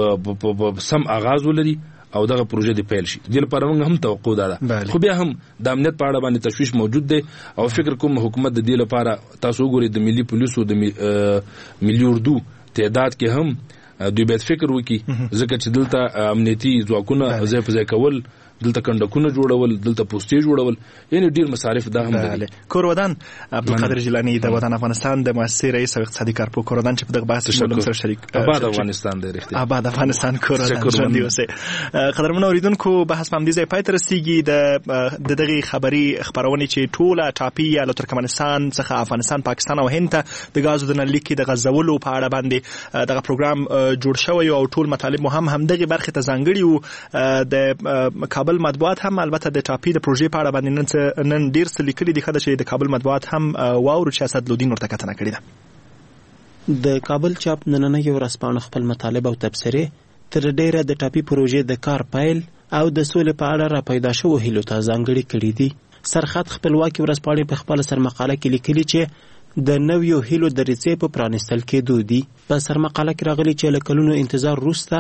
په سم آغاز ولري او دغه پروژه دی پیل شي. دې لپاره موږ هم توقع ده، خو بیا هم د امنیت په اړه باندې تشویش موجود دی او فکر کوم حکومت د دې لپاره تاسو وګورئ د ملي پولیسو د ملي اردو تعداد کې هم دوی باید فکر وکړي، ځکه چې دلته امنیتي ځواکونه ځای په ځای کول، دلته کندکونه جوړول، دلته پوسټې جوړول، یعنی ډیر مصارف دا هم دي. کورودان عبدالقادر جیلانی د وطن افغانستان د مؤسسې رئیس او اقتصادي کارپو کورودان چې په دغه بحث کې موږ سره شریک آباد افغانستان دی. رښتیا آباد افغانستان کورودان ژوندي اوسئ. قدرمنو اوریدونکو بحث په همدې ځای پای ته رسیږي. د دغه خبري خبرونه چې ټوله ټاپي یا له ترکمنستان څخه افغانستان، پاکستان او هند ته د غازو د نل لیکي د غزولو په اړه باندې دغه پروګرام جوړ شوی او ټول مطالب مو هم همدغه برخه ته ځانګړي وو. د کابل مطبوعات هم البته د ټاپي د پروژې په اړه باندې نن ډیر څه لیکلي دي، خدای چې د کابل مطبوعات هم واورو چې اسدالدین ورته کتنه کړې ده. د کابل چاپ نننۍ ورځپاڼه خپل مطالب او تبصرې تر ډیره د ټاپي پروژې د کار پیل او د سولې په اړه را پیدا شوو هیلو ته ځانګړي کړي دي. سرخط خپلواکي ورځپاڼې په خپل سرمقاله کې لیکلي چې د نویو هیلو د ریڅې په پرانستل کېدو دي. په سرمقاله کې راغلي چې له کلونو انتظار وروسته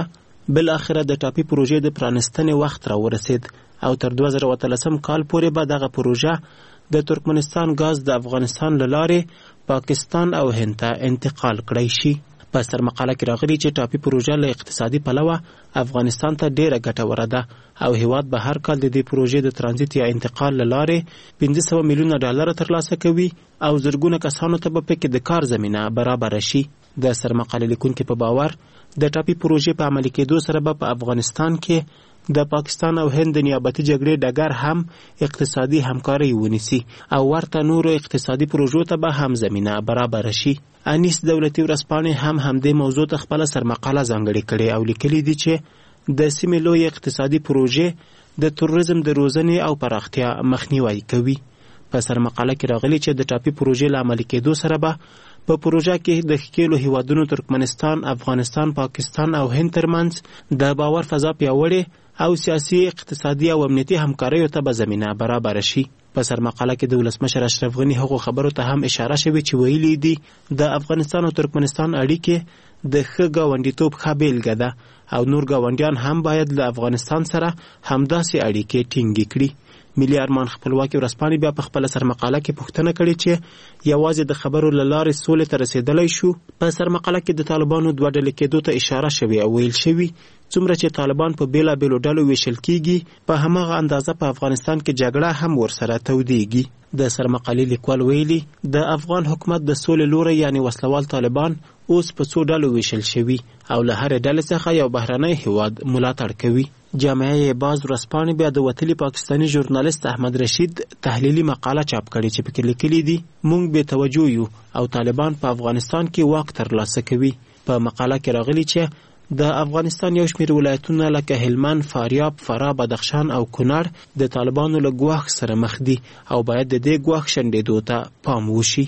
بل اخره د ټاپي پروژې د پرانستنې وخت را ورسید او تر دوه زره اتلسم کال پورې به دغه پروژه د ترکمنستان غاز د افغانستان له لارې پاکستان او هند ته انتقال کړی شي. په سر مقاله کې راغلي چې ټاپي پروژه له اقتصادي پلوه افغانستان ته ډیره ګټوره ده او هیواد به هر کال د دې پروژې د ترانزیت یا انتقال له لارې پنځه سوه میلیونه ډالر ترلاسه کوي او زرګونه کسانو ته به پکې د کار زمینه برابر شي. د سر مقاله لیکونکو په باور د ټاپي پروژې په عملي کېدو سره به په افغانستان کې د پاکستان او هند د نیابتي جګړې ډګر هم اقتصادي همکاري ونیسي او ورته نورو اقتصادي پروژو ته به هم زمینه برابر شي. انیس دولتي ورځپاڼې هم همدې موضوع ته خپله سرمقاله ځانګړې کړې او لیکلي دي چې د سیمې لوی اقتصادي پروژې د تروریزم د روزنې او پراختیا مخنیوی کوي. په سرمقاله کې راغلي چې د ټاپي پروژې له عملي کېدو سره به په پروژه کې د ښکېلو هیوادونو ترکمنستان، افغانستان، پاکستان او هند ترمنځ د باور فضا پیاوړې او سیاسي، اقتصادي او امنیتي همکاریو ته به زمینه برابر شي. په سرمقاله کې د ولسمشر اشرف غني هغو خبرو ته هم اشاره شوې چې ویلي دي د افغانستان او ترکمنستان اړیکې د ښه ګاونډیتوب ښه بیلګه ده او نور ګاونډیان هم باید له افغانستان سره همداسې اړیکې ټینګې کړي. ملي ارمان خپلواکي ورځپاڼې بیا په خپله سرمقاله کې پوښتنه کړې چې یوازې د خبرو له لارې سولې ته رسېدلی شو. په سرمقاله کې د طالبانو دوه ډلې کېدو ته اشاره شوې او ویل شوي څومره چې طالبان په بېلابېلو ډلو ویشل کېږي په هماغه اندازه په افغانستان کې جګړه هم ورسره تودېږي. د سرمقالې لیکوال ویلي د افغان حکومت د سولې لوری یعنی وسلوال طالبان اوس په څو ډلو ویشل شوي او له هرې ډلې څخه یو بهرنی هیواد ملاتړ کوي. جامعه باز ورځپاڼې بیا د وتلي پاکستاني ژورنالیست احمد رشید تحلیلي مقاله چاپ کړې چې پکې لیکلي دي موږ بې توجه یو او طالبان په افغانستان کې واک ترلاسه کوي. په مقاله کې راغلي چې د افغانستان یو شمېر ولایتونه لکه هلمند، فاریاب، فراه، بدخشان او کونړ د طالبانو له ګواښ سره مخ دي او باید د دې ګواښ شنډېدو ته پام وشي.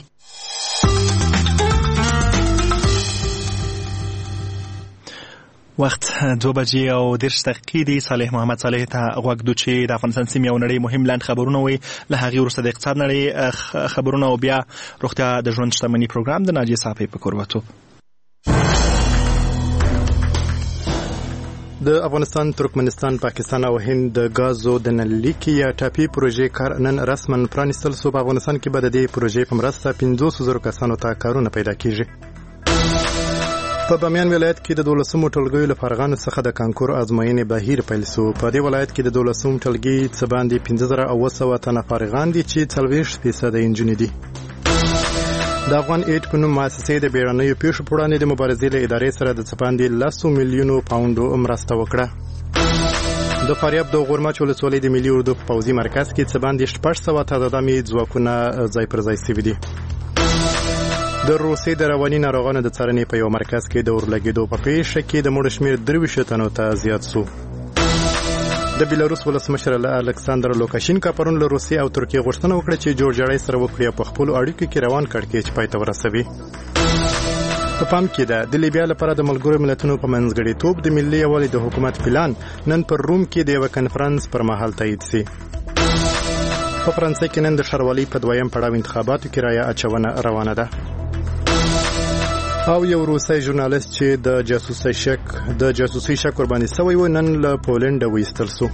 وخت دو بجې او دېرش دقیقې دي. صالح محمد صالح ته غوږ دو چې د افغانستان سیمې او نړۍ مهم لنډ خبرونه وي. له هغې وروسته د اقتصاد نړۍ خبرونه او بیا روغتیا د ژوند شتمني پروګرام د ناجیې صافۍ په کوربتو. د افغانستان، ترکمنستان، پاکستان او هند د غازو د نلیکي یا ټاپي پروژې کار نن رسما پرانیستل شو. په افغانستان کې به د دې پروژې په مرسته پنځوس زرو کسانو ته کارونه پیدا کیږي. په بامیان ولایت کې د دولسمو ټولګیو له فارغانو څخه د کانکور ازموینې بهیر پیل شو. په دې ولایت کې د دولسم ټولګي څه باندې پنځه زره اوه سوه تنه فارغان دي چې څلوېښت فیصده نجونې دي. د افغان ایډ په نوم مؤسسې د بیړنیو پیښو په وړاندې د مبارزې له ادارې سره د څه باندې لسو میلیونو پاونډو مرسته وکړه. د فاریاب د غورمچ ولسوالۍ د ملي اردو په پوځي مرکز کې څه باندې شپږ سوه تعدادي ځواکونه ځای پر ځای شوي دي. د روسیې د رواني ناروغانو د څارنې په یو مرکز کې د اورلګېدو په پیښه کې د مړو شمېر درویشتو تنو ته زیات شو. د بیلاروس ولسمشر الکساندر لوکاشینکا پرون له روسیې او ترکیې غوښتنه وکړه چې جوړجاړی سره وکړي او په خپلو اړیکو کې روان کړکېچ پای ته ورسوي. په پام کې ده د لیبیا لپاره د ملګرو ملتونو په منځګړیتوب د ملي یووالي د حکومت پلان نن پر روم کې د یوه کنفرانس پر مهال تایید شي. په فرانسې کې نن د ښاروالۍ په دویم پړاو انتخاباتو کې رایه اچونه روانه ده. او یو روسي ژورنالیست چې د جاسوسي شک د جاسوسي شک قرباني شوی و نن له پولنډ وایستل شو.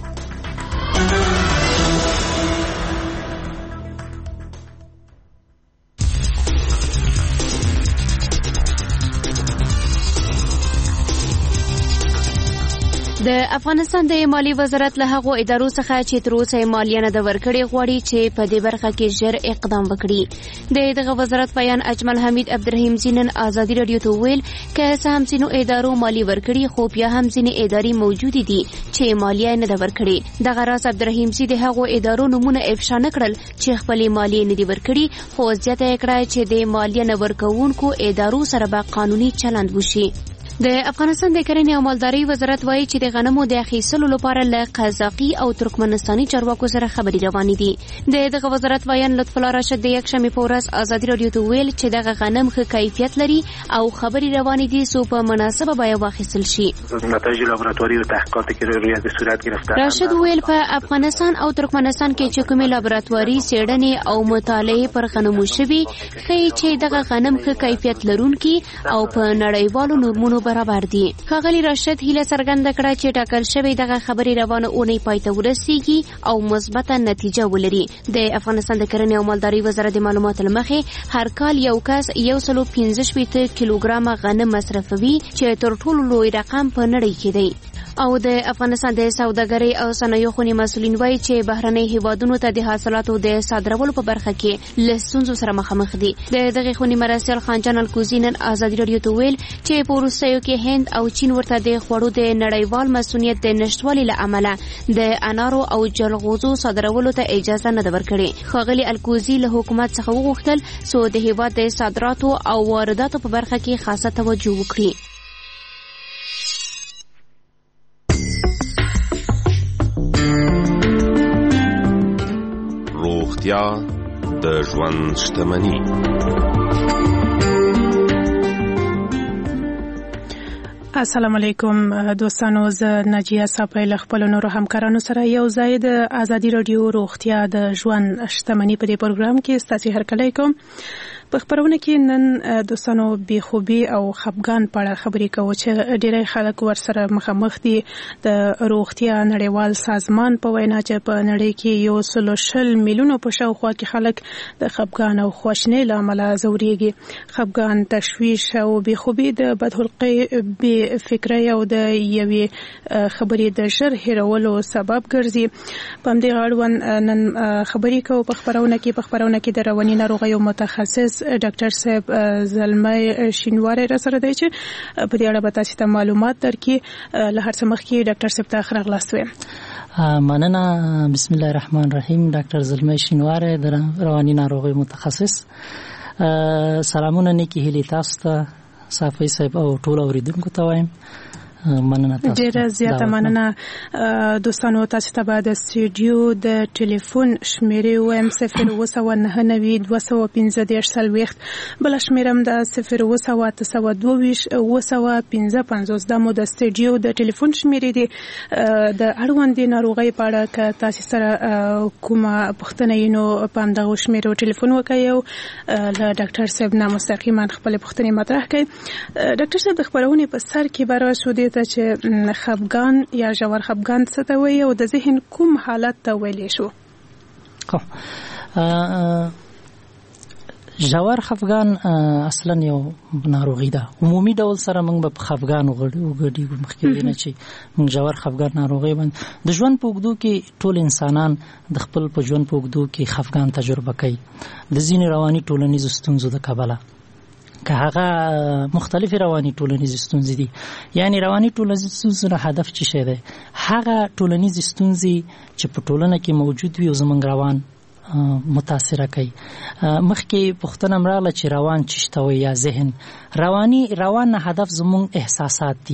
د افغانستان د مالی وزارت له هغو ادارو څخه چې تر اوسه مالیه نه ده ورکړې غواړي چې په دې برخه کې ژر اقدام وکړي. د دغه وزارت بیان اجمل حمید عبدالرحیم زینن ازادي رادیو ته ویل که څه هم ځینو ادارو مالی ورکړي خو بیا هم ځینې ادارې موجودې دي چې مالیه نه ده ورکړې. دغه راز عبدالرحیم زی د هغو ادارو نومونه افشا نه کړل چې خپلې مالیې نه دي ورکړي خو زیاته یې کړه چې د مالیه نه ورکوونکو ادارو سره به قانوني چلند وشي. د افغانستان د کرنې او مالدارۍ وزارت وایي چې د غنمو د اخیستلو لپاره له قزاقي او ترکمنستاني چارواکو سره خبرې روانې دي. د دغه وزارت ویان لطف الله راشد د یکشنبې په ورځ ازادي رادیو ته ویل چې دغه غنم ښه کیفیت لري او خبرې روانې دي څو په مناسبه بیه واخیستل شي. نتایج لابراتواري او تحقیقاتی که روی صورت گرفته راشد ویل په افغانستان او ترکمنستان کې چې کومې لابراتواري څېړنې او مطالعې پر غنمو شوي ښیي چې دغه غنم ښه کیفیت لرونکي او په نړیوالو نورمونو برابر دي. ښاغلي راشد هیله څرګنده کړه چې ټاکل شوې دغه خبرې روانه اونۍ پای ته ورسیږي او مثبته نتیجه ولري. د افغانستان د کرنې او مالدارۍ وزارت د معلوماتو له مخې هر کال یو کس یو سلو پنځه شپېته کیلوګرامه غنم مصرفوي چې تر ټولو لوی رقم په نړۍ کې دی. او د افغانستان د سوداګرۍ او صنایعو خونې مسؤلین وایي چې بهرنۍ هیوادونو ته د حاصلاتو د صادرولو په برخه کې له ستونزو سره مخامخ دي. د دغې خونې مرستیال خانجان الکوزي نن ازادي راډیو ته ویل چې په وروستیو کې هند او چین ورته د خوړو د نړیوال مسؤلیت د نشتوالي له امله د انارو او جلغوزو صادرولو ته اجازه نه ده ورکړې. ښاغلي الکوزي له حکومت څخه وغوښتل څو د هیواد د صادراتو او وارداتو په برخه کې خاصه توجه وکړي. روغتیا د ژوند شتمني. السلام علیکم دوستانو، زه ناجیه صافی له خپلو نورو همکارانو سره یو ځای د ازادي راډیو روغتیا د ژوند شتمني په دې پروګرام کې ستاسو هرکلی کوم. په خبرونه کې نن دوستانو بې خوبي او خفګان په اړه خبرې کوو چې ډېری خلک ورسره مخامخ دي. د روغتیا نړیوال سازمان په وینا چې په نړۍ کې یو سل شل میلیونو په شاوخوا کې خلک د خفګان او خواشینۍ له امله ځورېږي. خفګان، تشویش او بې خوبي د بدخلقۍ، بې فکرۍ او د یوې خبرې د ژر هېرولو سبب ګرځي. په همدې اړوند نن خبرې کوو په خبرونه کې په خبرونه کې د رواني ناروغیو متخصص ډاکټر صاحب زلمي شینواری را سره دی چې په دې اړه به تاسو ته معلومات درکړي. له هر څه مخکې ډاکټر صاحب ته ښه راغلاست وایم. مننه. بسم الله الرحمن الرحیم. ډاکټر زلمي شینواری د رواني ناروغیو متخصص. سلامونه نیکی هیلې تاسو ته صافی صاحب او ټول اوریدونکو ته وایم. مننه تاسو. ډیره زیاته مننه. دوستانو تاسو ته به د سټوډیو د ټلیفون شمیرې وایم صفر اوه سوه نهه نوي دوه سوه پنځه دېرش څلوېښت، بله شمیره هم د صفر اوه سوه اته سوه دوه ویشت اوه سوه پنځه پنځوس. دا مو د سټوډیو د ټلیفون شمیرې دي. د اړوندې ناروغۍ په اړه که تاسو سره کومه پوښتنه وي نو په همدغو شمیرو ټلیفون وکړئ او له ډاکټر صاحب نه مستقیما خپلې پوښتنې مطرح کړئ. ډاکټر صاحب د خپرونې په سر کې به راشو دې ته چې خفګان یا ژور خفګان څه ته وایي او د ذهن کوم حالت ته ویلی شو؟ ژور خفګان اصلا یو ناروغي ده. عمومي ډول سره موږ به په خفګان وګډیږو مخکې نه چې موږ ژور خفګان ناروغي باندې د ژوند په اوږدو کې ټول انسانان د خپل په ژوند په اوږدو کې خفګان تجربه کوي د ځینې رواني ټولنیزو ستونزو د کبله، که هغه مختلف رواني ټولنیز ستونزې دي. یعنی رواني ټولنیز ستونزې هدف څه شی دی؟ هغه ټولنیز ستونزې چې په ټولنه کې موجود وي او زموږ روان متاثره کوي. مخکې پوښتنه هم راغله چې روان څه ته وایي یا ذهن. رواني روان هدف زموږ احساسات دي.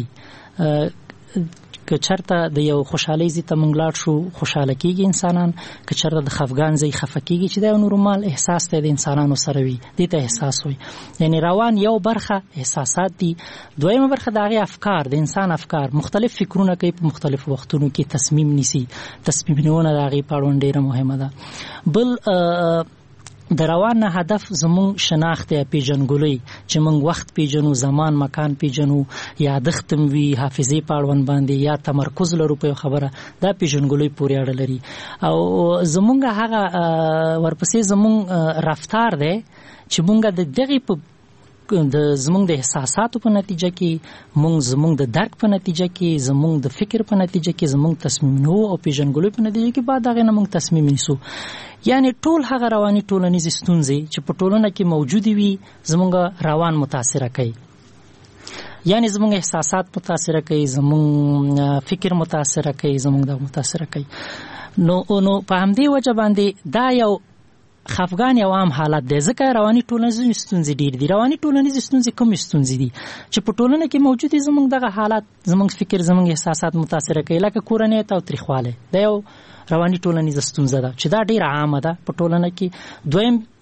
که چرته د یو خوشحالۍ ځای ته موږ لاړ شو خوشحاله کېږي انسانان، که چرته د خفګان ځای خفه کېږي چې دا یو نورمال احساس دی د انسانانو سره وي، دې ته احساس وایي. یعنی روان یو برخه احساسات دي. دویمه برخه د هغې افکار، د انسان افکار. مختلف فکرونه کوي، په مختلفو وختونو کې تصمیم نیسي. تصمیم نیونه د هغې په اړوند ډېره مهمه ده. بل د روان نه هدف زموږ شناخت یا پیژنګلوي، چې موږ وخت پیژنو، زمان مکان پیژنو، یادښت هم وي حافظې په اړوند باندې، یا تمرکز لرو په یو خبره، دا پیژنګلوي پورې اړه لري. او زموږ هغه ورپسې زموږ رفتار دی چې موږ د دغې په د زموږ د احساساتو په نتیجه کې، موږ زموږ د درک په نتیجه کې، زموږ د فکر په نتیجه کې زموږ تصمیم نیو او پیژنګلوي په نتیجه کې بعد هغې نه موږ تصمیم نیسو. یعنی ټول هغه رواني ټولنیزې ستونزې چې په ټولنه کې موجودې وي زموږ روان متاثره کوي. یعنی زموږ احساسات متاثره کوي، زموږ فکر متاثره کوي، زموږ د متاثره کوي. نو نو په همدې وجه باندې دا یو خفګان یو عام حالت دی، ځکه رواني ټولنیزې ستونزې ډېر دي. رواني ټولنیزې ستونزې کومې ستونزې دي چې په ټولنه کې موجود دي؟ زموږ دغه حالت، زموږ فکر، زموږ احساسات متاثره کوي، لکه کورنۍ تاوتریخوالی. دا یو رواني ټولنیزه ستونزه ده چې دا ډېره عامه ده په ټولنه کې. دویم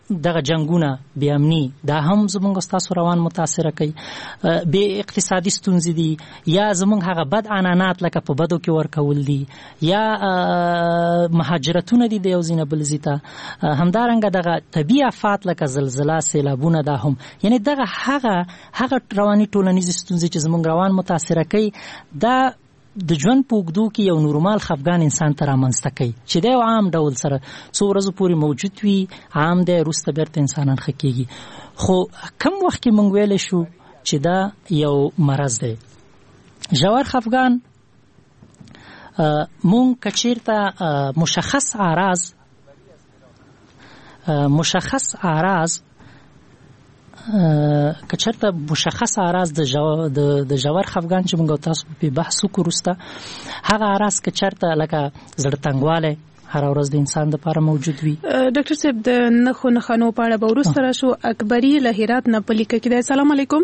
دغه جنگونه بې امني دا هم زموږ ستاسو روان متاثره کوي، بې اقتصادي ستونزې دي، یا زموږ هغه بد عنعنات لکه په بدو کې ورکول دي، یا مهاجرتونه دي د یو ځای نه بل ځای ته، همدارنګه دغه طبیعي آفات لکه زلزله، سیلابونه، دا هم یعنی دغه هغه هغه رواني ټولنیزې ستونزې چې زموږ روان متاثره کوي، دا د ژوند په اوږدو کې یو نورمال خفګان انسان ته رامنځته کوي چې دی عام ډول سره څو ورځو پورې موجود وي، عام دی، وروسته بیرته انسانان ښه کېږي. خو کم وخت کې موږ ویلی شو چې دا یو مرض دی. ژور خفګان موږ که چېرته مشخص اعراض مشخص اعراض که چېرته مشخص اعراض د د ژور خفګان چې موږ تاسو په بحث وکړو وروسته، هغه اعراض که چېرته لکه زړه تنګوالی هر ورځ د انسان دپاره موجود وي. ډاکټر صاحب د نښو نښانو په اړه به وروسته راشو. اکبري له هرات نه په لیکه کې دی. السلام علیکم.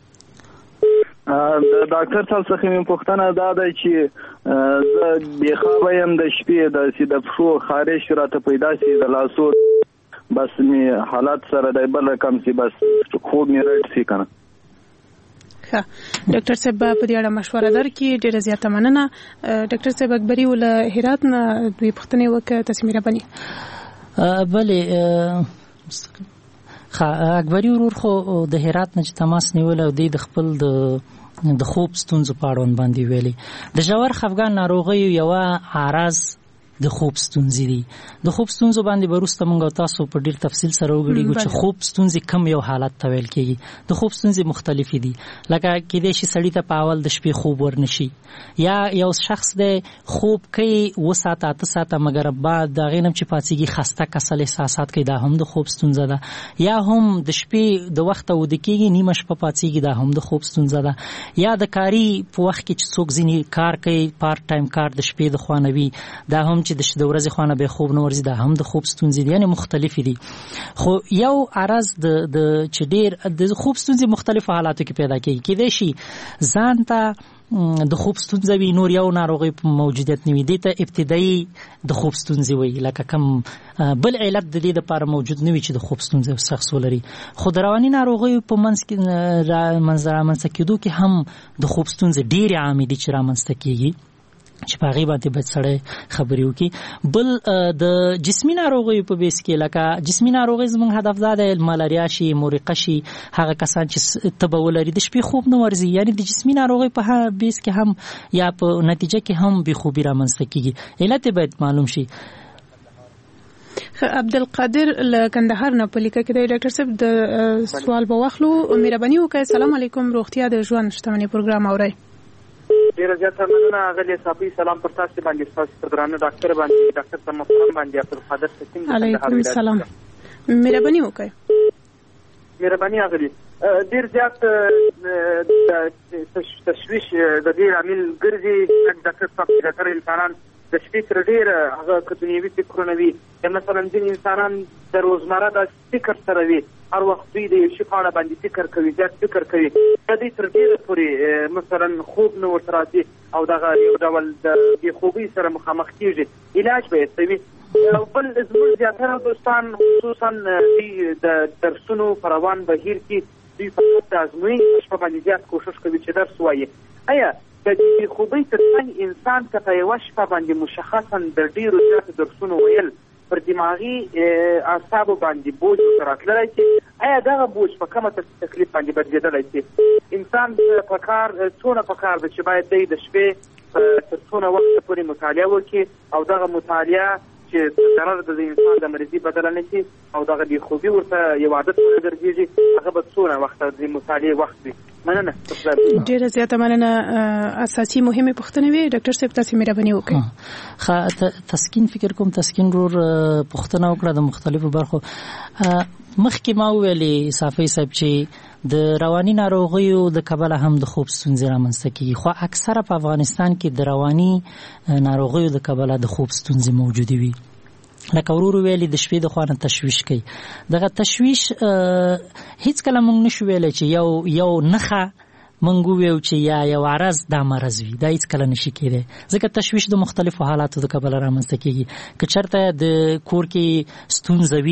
د ډاکټر صاحب څخه مې پوښتنه دا ده چې زه بېخوابه یم، د شپې داسې د پښو خارش راته پیدا شي، د لاسو بس می حالات سره د بل رقم سي، بس خوب می رټ سي کنه. ښه ډاکټر صاحب په دې اړه مشوره درکړي، ډیره زیاته مننه. ډاکټر صاحب اکبري ول هرات نه دوی پوښتنه وکړه، تاسو مهرباني. بله ښه اکبري ورور خو د هرات نه چې تماس نیول او د خپل د د خوب ستونزو په اړه باندې ویلي. د ژور خفګان ناروغي یو عارض د خوب ستونزې دي. د خوب ستونزو باندې وروسته موږ تاسو په ډیر تفصیل سره وګورو چې خوب ستونزې کم یو حالت ته ویل کېږي. د خوب ستونزې مختلفې دي، لکه کېدای شي سړی ته په اول د شپې خوب ورنشي، یا یو شخص د خوب کوي اوه ساعته اته ساعته مګر بعد د هغې نه چې پاڅېږي خسته کسل احساسات کوي، دا هم د خوب ستونزه ده. یا هم د شپې د وخته ویده کېږي، نیمه شپه پاڅېږي، دا هم د خوب ستونزه ده. یا د کاري په وخت کې چې څوک ځینې کار کوي، پارت ټایم کار د شپې د خوا نه وي، دا هم چې د ورځې خوا نه به خوب نه ورځي، دا هم د خوب ستونزې دي، یعنې مختلفې دي. خو یو عرض د چې ډېر د خوب ستونزې مختلفو حالاتو کې پیدا کېږي. کېدای شي ځان ته د خوب ستونزه وي، نور یو ناروغي په موجودیت نه وي، دې ته ابتدایي د خوب ستونزې وایي، لکه کم بل علت د دې دپاره موجود نه وي چې د خوب ستونزه شخص ولري. خو د رواني ناروغیو په منځ کې رامنځته کېدو کې هم د خوب ستونزې ډېرې عامې دي چې رامنځته کېږي، چې په هغې باندې باید سړی خبرې وکړي. بل د جسمي ناروغیو په بیس کې، لکه جسمي ناروغۍ زموږ هدف دا دی ملاریا شي، مورقه شي، هغه کسان چې تبه ولري د شپې خوب نه ورځي، یعنې د جسمي ناروغۍ په بیس کې هم یا په نتیجه کې هم بېخوبي رامنځته کېږي. علت باید معلوم شي. عبدالقادر له کندهار نه په لیکه کې دی. ډاکټر صاحب د سوال به واخلو، مهرباني وکړئ. السلام علیکم. روغتیا د ژوند شتمني پروګرام اورئ. ډیره زیاته مننه غلی صافي. سلام پر تاسو باندې، تاسو درانه ډاکټر باندې، ډاکټر صاحب محترم باندې، عبدالقادر سکیم. علیکم السلام. مهرباني وکړئ. مهرباني غلی. ډیر زیات تشویش د دې عامل ګرځي ډاکټر صاحب چې ډاکټر انسانان د شپې تر ډېره هغه که دنیوي فکرونه وي، یا مثلا ځینې انسانان د روزمره د فکر سره وي، هر وخت دوی د یو شي په اړه باندې فکر کوي، زیات فکر کوي، دا دوی تر ډېره پورې مثلا خوب نه ورته راځي او دغه یو ډول د بېخوبۍ سره مخامخ کېږي. علاج به یې څه وي؟ بل زموږ زیاتره دوستان خصوصا دوی د درسونو په روان بهیر کې دوی فقط د ازموینې په شپه باندې زیات کوښښ کوي چې درس ووایي. آیا د بېخوبۍ تر څنګ انسان که په یوه شپه باندې مشخصا د ډېرو زیاتو درسونو ویل پر دماغي اعصابو باندې بوج ورته راتللی شي، آیا دغه بوج په کومه تکلیف باندې بدلېدلی شي؟ انسان په کار څونه په کار ده چې باید دی د شپې تر څونه وخته پورې مطالعه وکړي او دغه مطالعه چې ضرر د انسان د مریضي بدله نه شي او دغه بېخوبي ورته یو عادت وګرځېږي، هغه به څونه وخته د مطالعې وخت وي؟ مننه. ډیره زیاته مننه. اساسي مهمه پوښتنه وي ډاکټر صاحب، تاسو مهرباني وکړئ. ښه تسکین فکر کوم تسکین رور پوښتنه وکړه د مختلفو برخو. مخکې ما ویلې صافي صاحب چې د رواني ناروغیو د کبله هم د خوب ستونزې رامنځته کېږي، خو اکثره په افغانستان کې د رواني ناروغیو د کبله د خوب ستونزې موجودې وي. لکه ورور ویلي د شپې د خوا نه تشویش کوي. دغه تشویش هیڅ کله موږ نشو ویلی چې یو یو نښه موږ وویو چې یا یو عرض دا مرض وي، دا هیڅ کله نشي کېدی، ځکه تشویش د مختلفو حالاتو د کبله رامنځته کېږي. که چېرته د کور کې ستونزه وي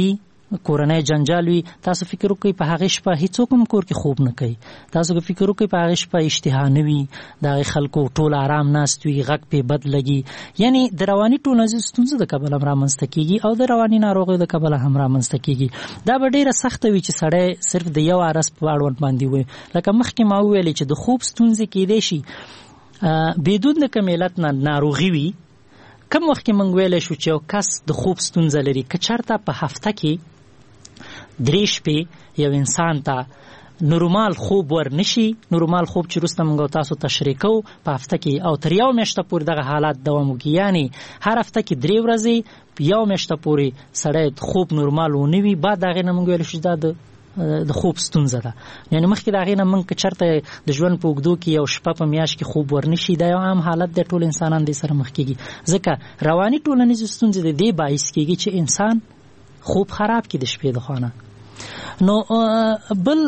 کورنۍ جنجال وي تاسو فکر وکړئ په هغه شپه هیڅوک هم کور کې خوب نه کوي تاسو فکر وکړئ په هغه شپه اشتها نه وي د خلکو ټول آرام ناست وي غږ پې بد لګي یعنی د رواني ټولنیزو ستونزو د کبله هم رامنځته کېږي او د رواني ناروغیو د کبله هم رامنځته کېږي دا به ډېره سخته وي چې سړی صرف د یو عرض په اړوند باندې وي لکه مخکې ما وویلې چې د خوب ستونزې کېدی شي بدون د کمیلت نه ناروغي وي کم وخت کې موږ ویلی شو چې یو کس د خوب ستونزه لري که چېرته په هفته کې درې شپې یو انسان ته نورمال خوب ورنشي نورمال خوب چې وروسته موږ تاسو تشریح کوو په هفته کې او تر یو میاشته پورې دغه حالات دوام وکړي یعنې هر هفته کې درې ورځې یو میاشته پورې سړی خوب نورمال ونه وي بعد د هغې نه موږ ویلی شو دا د د خوب ستونزه ده یعنې مخکې د هغې نه موږ که چېرته د ژوند په اوږدو کې یو شپه په میاشت کې خوب ورنشي دا یو عام حالت دی ټول انسانان دې سره مخ کېږي ځکه رواني ټولنیزې ستونزې د دې باعث کېږي چې انسان خوب خراب کړي د شپې د خوا نه نو بل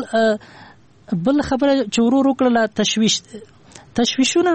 بل خبره چې ورو ورو کړله تشویش تشویشونه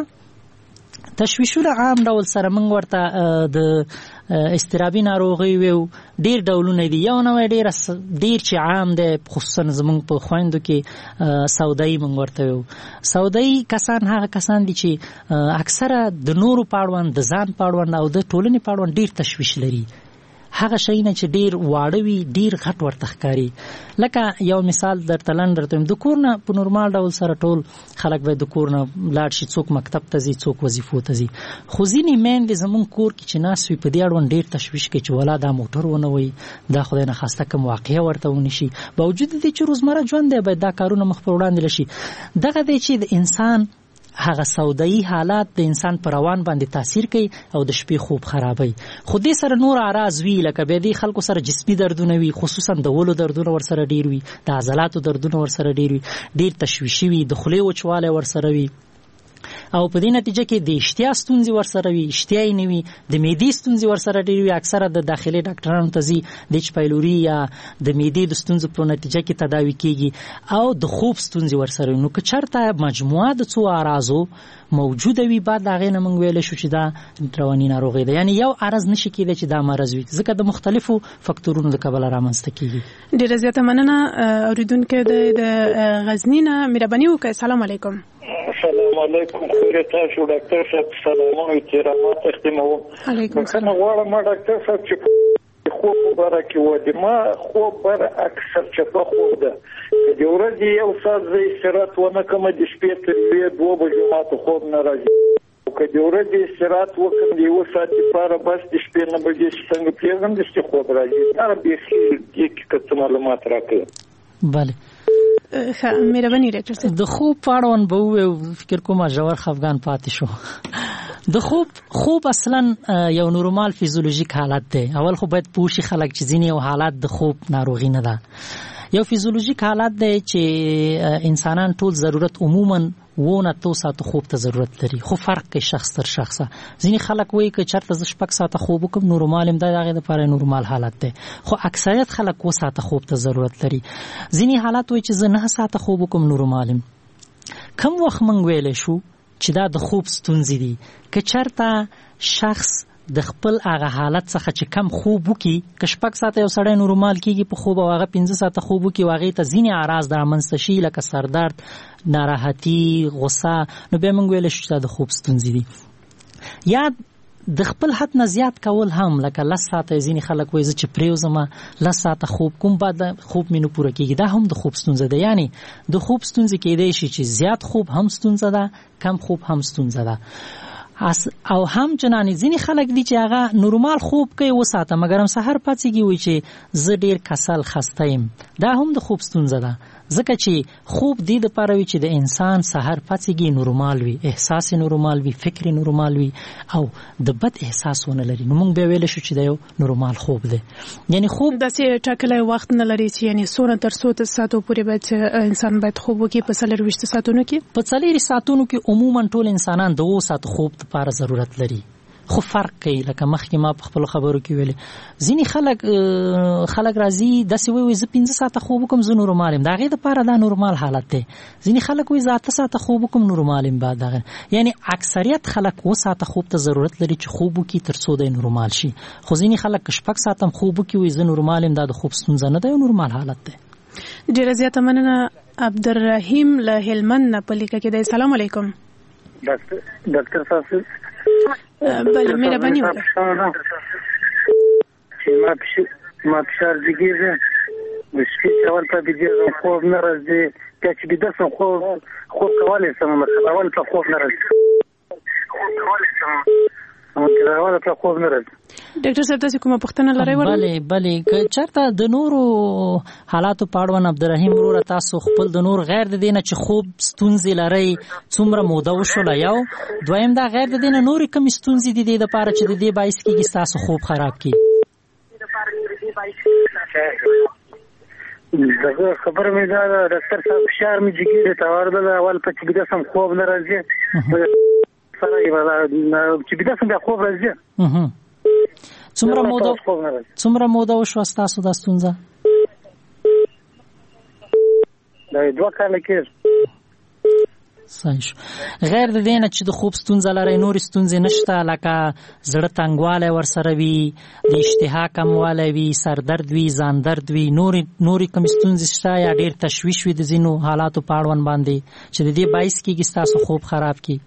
تشویشونه عام ډول سره موږ ورته د اضطرابي ناروغیو ویو ډېر ډولونه دي یو نوی ډېر ډېر چې عام دی خصوصا زموږ په خویندو کې سودایي موږ ورته ویو سودایي کسان هغه کسان دي چې اکثره د نورو په اړوند د ځان په اړوند او د ټولنې په اړوند ډېر تشویش لري هغه شیونه چې ډیر واړه وي ډیر غټ ورته ښکاري لکه یو مثال درته لنډ درته وایم د کور نه په نورمال ډول سره ټول خلک باید د کور نه لاړ شي څوک مکتب ته ځي څوک وظیفو ته ځي خو ځینې میندې زموږ کور کې چې ناست وي په دې اړوند ډیر تشویش کوي چې ولا دا موټر ونه وي دا خدای نخواسته کوم واقعه ورته ونشي باوجود د دې چې روزمره ژوند دی باید دا کارونه مخ پر وړاندې لشي دغه دی چې د انسان هغه سودایي حالات د انسان پر روان باندې تاثیر کوي او د شپې خوب خرابوي خو دې سره نور اعراض وي لکه بیا دې خلکو سره جسمي دردونه وي خصوصا د ولو دردونه ورسره ډیر وي د عضلاتو دردونه ورسره ډیر وي ډیر تشویشي وي د خولې وچوالی ورسره وي او په دې نتیجه کې د اشتها ستونزې ورسره وي اشتها یې نه وي د معدې ستونزې ورسره ډېرې وي اکثره د داخلي ډاکټرانو ته ځي د ایچ پایلوري یا د معدې د ستونزو په نتیجه کې تداوي کېږي او د خوب ستونزې ورسره وي نو که چېرته مجموعه د څو اعراضو موجوده وي بعد د هغې نه موږ ویلی شو چې دا رواني ناروغي ده یعنې یو عرض نشي کېدی چې دا مرض وي ځکه د مختلفو فکتورونو د کبله رامنځته کېږي ډېره زیاته مننه اورېدونکی دی د غزني نه مهرباني وکړئ سلام علیکم السلام علیکم خیر تاسو ډاکټر صاحب سلام او احترامات تقدیموم علیکم السلام غواړم ډاکټر صاحب چې خوب مبارک و د ما خوب بر اکثر چې په خوب ده د ورځې یو ساعت زه استراحت ونه کوم د شپې تر دوه بجو ماته خوب نه راځي که د ورځې استراحت وکړم د یو ساعت لپاره بس د شپې نه بجې چې څنګه پرېږدم داسې خوب راځي دا بیخي دې کې که څه معلومات راکړه بله مهرباني ډاکټر صاحب د خوب په اړوند به ووایو فکر کوم ژور خفګان پاتې شو د خوب خوب اصلا یو نورمال فیزیولوژیک حالت دی اول خو باید پوه شي خلک چې ځینې یو حالت د خوب ناروغي نه ده یو فیزیولوژیک حالت دی چې انسانان ټول ضرورت عموما وونه تو ساعته خوب ته ضرورت لري خو فرق کوي شخص تر شخصه ځینې خلک وایي که چېرته زه شپږ ساعته خوب وکړم نورمال یم دا د هغې دپاره نورمال حالت دی خو اکثریت خلک اووه ساعته خوب ته ضرورت لري ځینې حالات وایي چې زه نهه ساعته خوب وکړم نورمال یم کم وخت موږ ویلی شو چې دا د خوب ستونزې دي که چېرته شخص د خپل هغه حالت څخه چې کم خوب وکړي که شپږ ساعته یو سړی نورمال کېږي په خوب او هغه پنځه ساعته خوب وکړي او هغې ته ځینې اعراض د رامنځته شي لکه سردرد ناراحتي غصه نو بیا موږ ویلی شو چې دا د خوب ستونزې دي یا د خپل حد نه زیات کول هم لکه لس ساعته ځینې خلک وایي زه چې پرېوځم لس ساعته خوب کوم بعد خوب مې نه پوره کېږي دا هم د خوب ستونزه ده یعنې د خوب ستونزې کېدی شي چې زیات خوب هم ستونزه ده کم خوب هم ستونزه ده او هم جنانې ځینې خلک دي چې هغه نورمال خوب کوي اووه ساعته مګر هم سهار پاڅېږي وایي چې زه ډېر کسل خسته یم دا هم د خوب ستونزه ده ځکه چې خوب دې دپاره وي چې د انسان سهار پاڅېږي نورمال وي احساس نورمال وي فکر نورمال وي او د بد احساس ونه لري نو موږ بیا ویلی شو چې دا یو نورمال خوب دی یعنی خوب داسې ټاکلی وخت نه لري چې یعنې څونه تر څو ساعتو پورې باید انسان باید خوب وکړي په څلېرویشتو ساعتونو کې په څلېرو ساعتونو کې عموما ټول انسانان د اووه ساعتو خوب دپاره ضرورت لري خو فرق کوي. لکه مخکې ما په خپل خبرو کې ویلې ځینې خلک خلک راځي داسې وایي زه پنځه ساعته خوب وکم زه نورمال یم، د هغې دپاره دا نورمال حالت دی. ځینې خلک وایي زه اته ساعته خوب وکم نورمال یم. بعد دغه یعنی اکثریت خلک اوه ساعته خوب ته ضرورت لري چې خوب وکړي تر څو دی نورمال شي. خو ځینې خلک که شپږ ساعته هم خوب وکړي وایي زه نورمال یم، دا د خوب ستونزه نه ده، یو نورمال حالت دی. ډېره زیاته مننه. عبدالرحیم له هلمند نه په لیکه کې دی. سلام علیکم. ډاکټر صاحب بله مهرباني وکړه. چې ما ما فشار زیږېږي د شپې چې اول ته بېدېږم خوب نه راځي، بیا چې بیده شم خوب خوب کولی شم، مثلا اول ته خوب نه راځي خوب کولی شم اول ته خوب نه راځي. ډاکټر صاحب تاسو کومه پوښتنه لرئ؟ بله بله که چېرته د نورو حالاتو په اړوند عبدالرحیم وروره تاسو خپل د نور غیر د دې نه چې خوب ستونزې لرئ څومره موده وشوله، یو دویم دا غیر د دې نه نورې کومې ستونزې دي دې دپاره چې د دې باعث کېږي ستاسو خوب خراب کړي؟ دغه خبره مې دا ده ډاکټر صاحب فشار مې جګېږي ته ورغله اول په چې بیده شم خوب نه راځي، سره چې بیده شم بیا خوب راځي. څومره موده څومره موده وشوه ستاسو دا ستونزه؟ دا دوه کاله کېږي. صحیح شو. غیر د دې نه چې د خوب ستونزه لرئ نورې ستونزې نشته، لکه زړه تنګوالی ورسره وي، د اشتها کموالی وي، سردرد وي، ځان درد وي، نورې نورې کومې ستونزې شته یا ډېر تشویش وي د ځینو حالاتو په اړوند باندې چې د دې باعث کېږي ستاسو خوب خراب کړي؟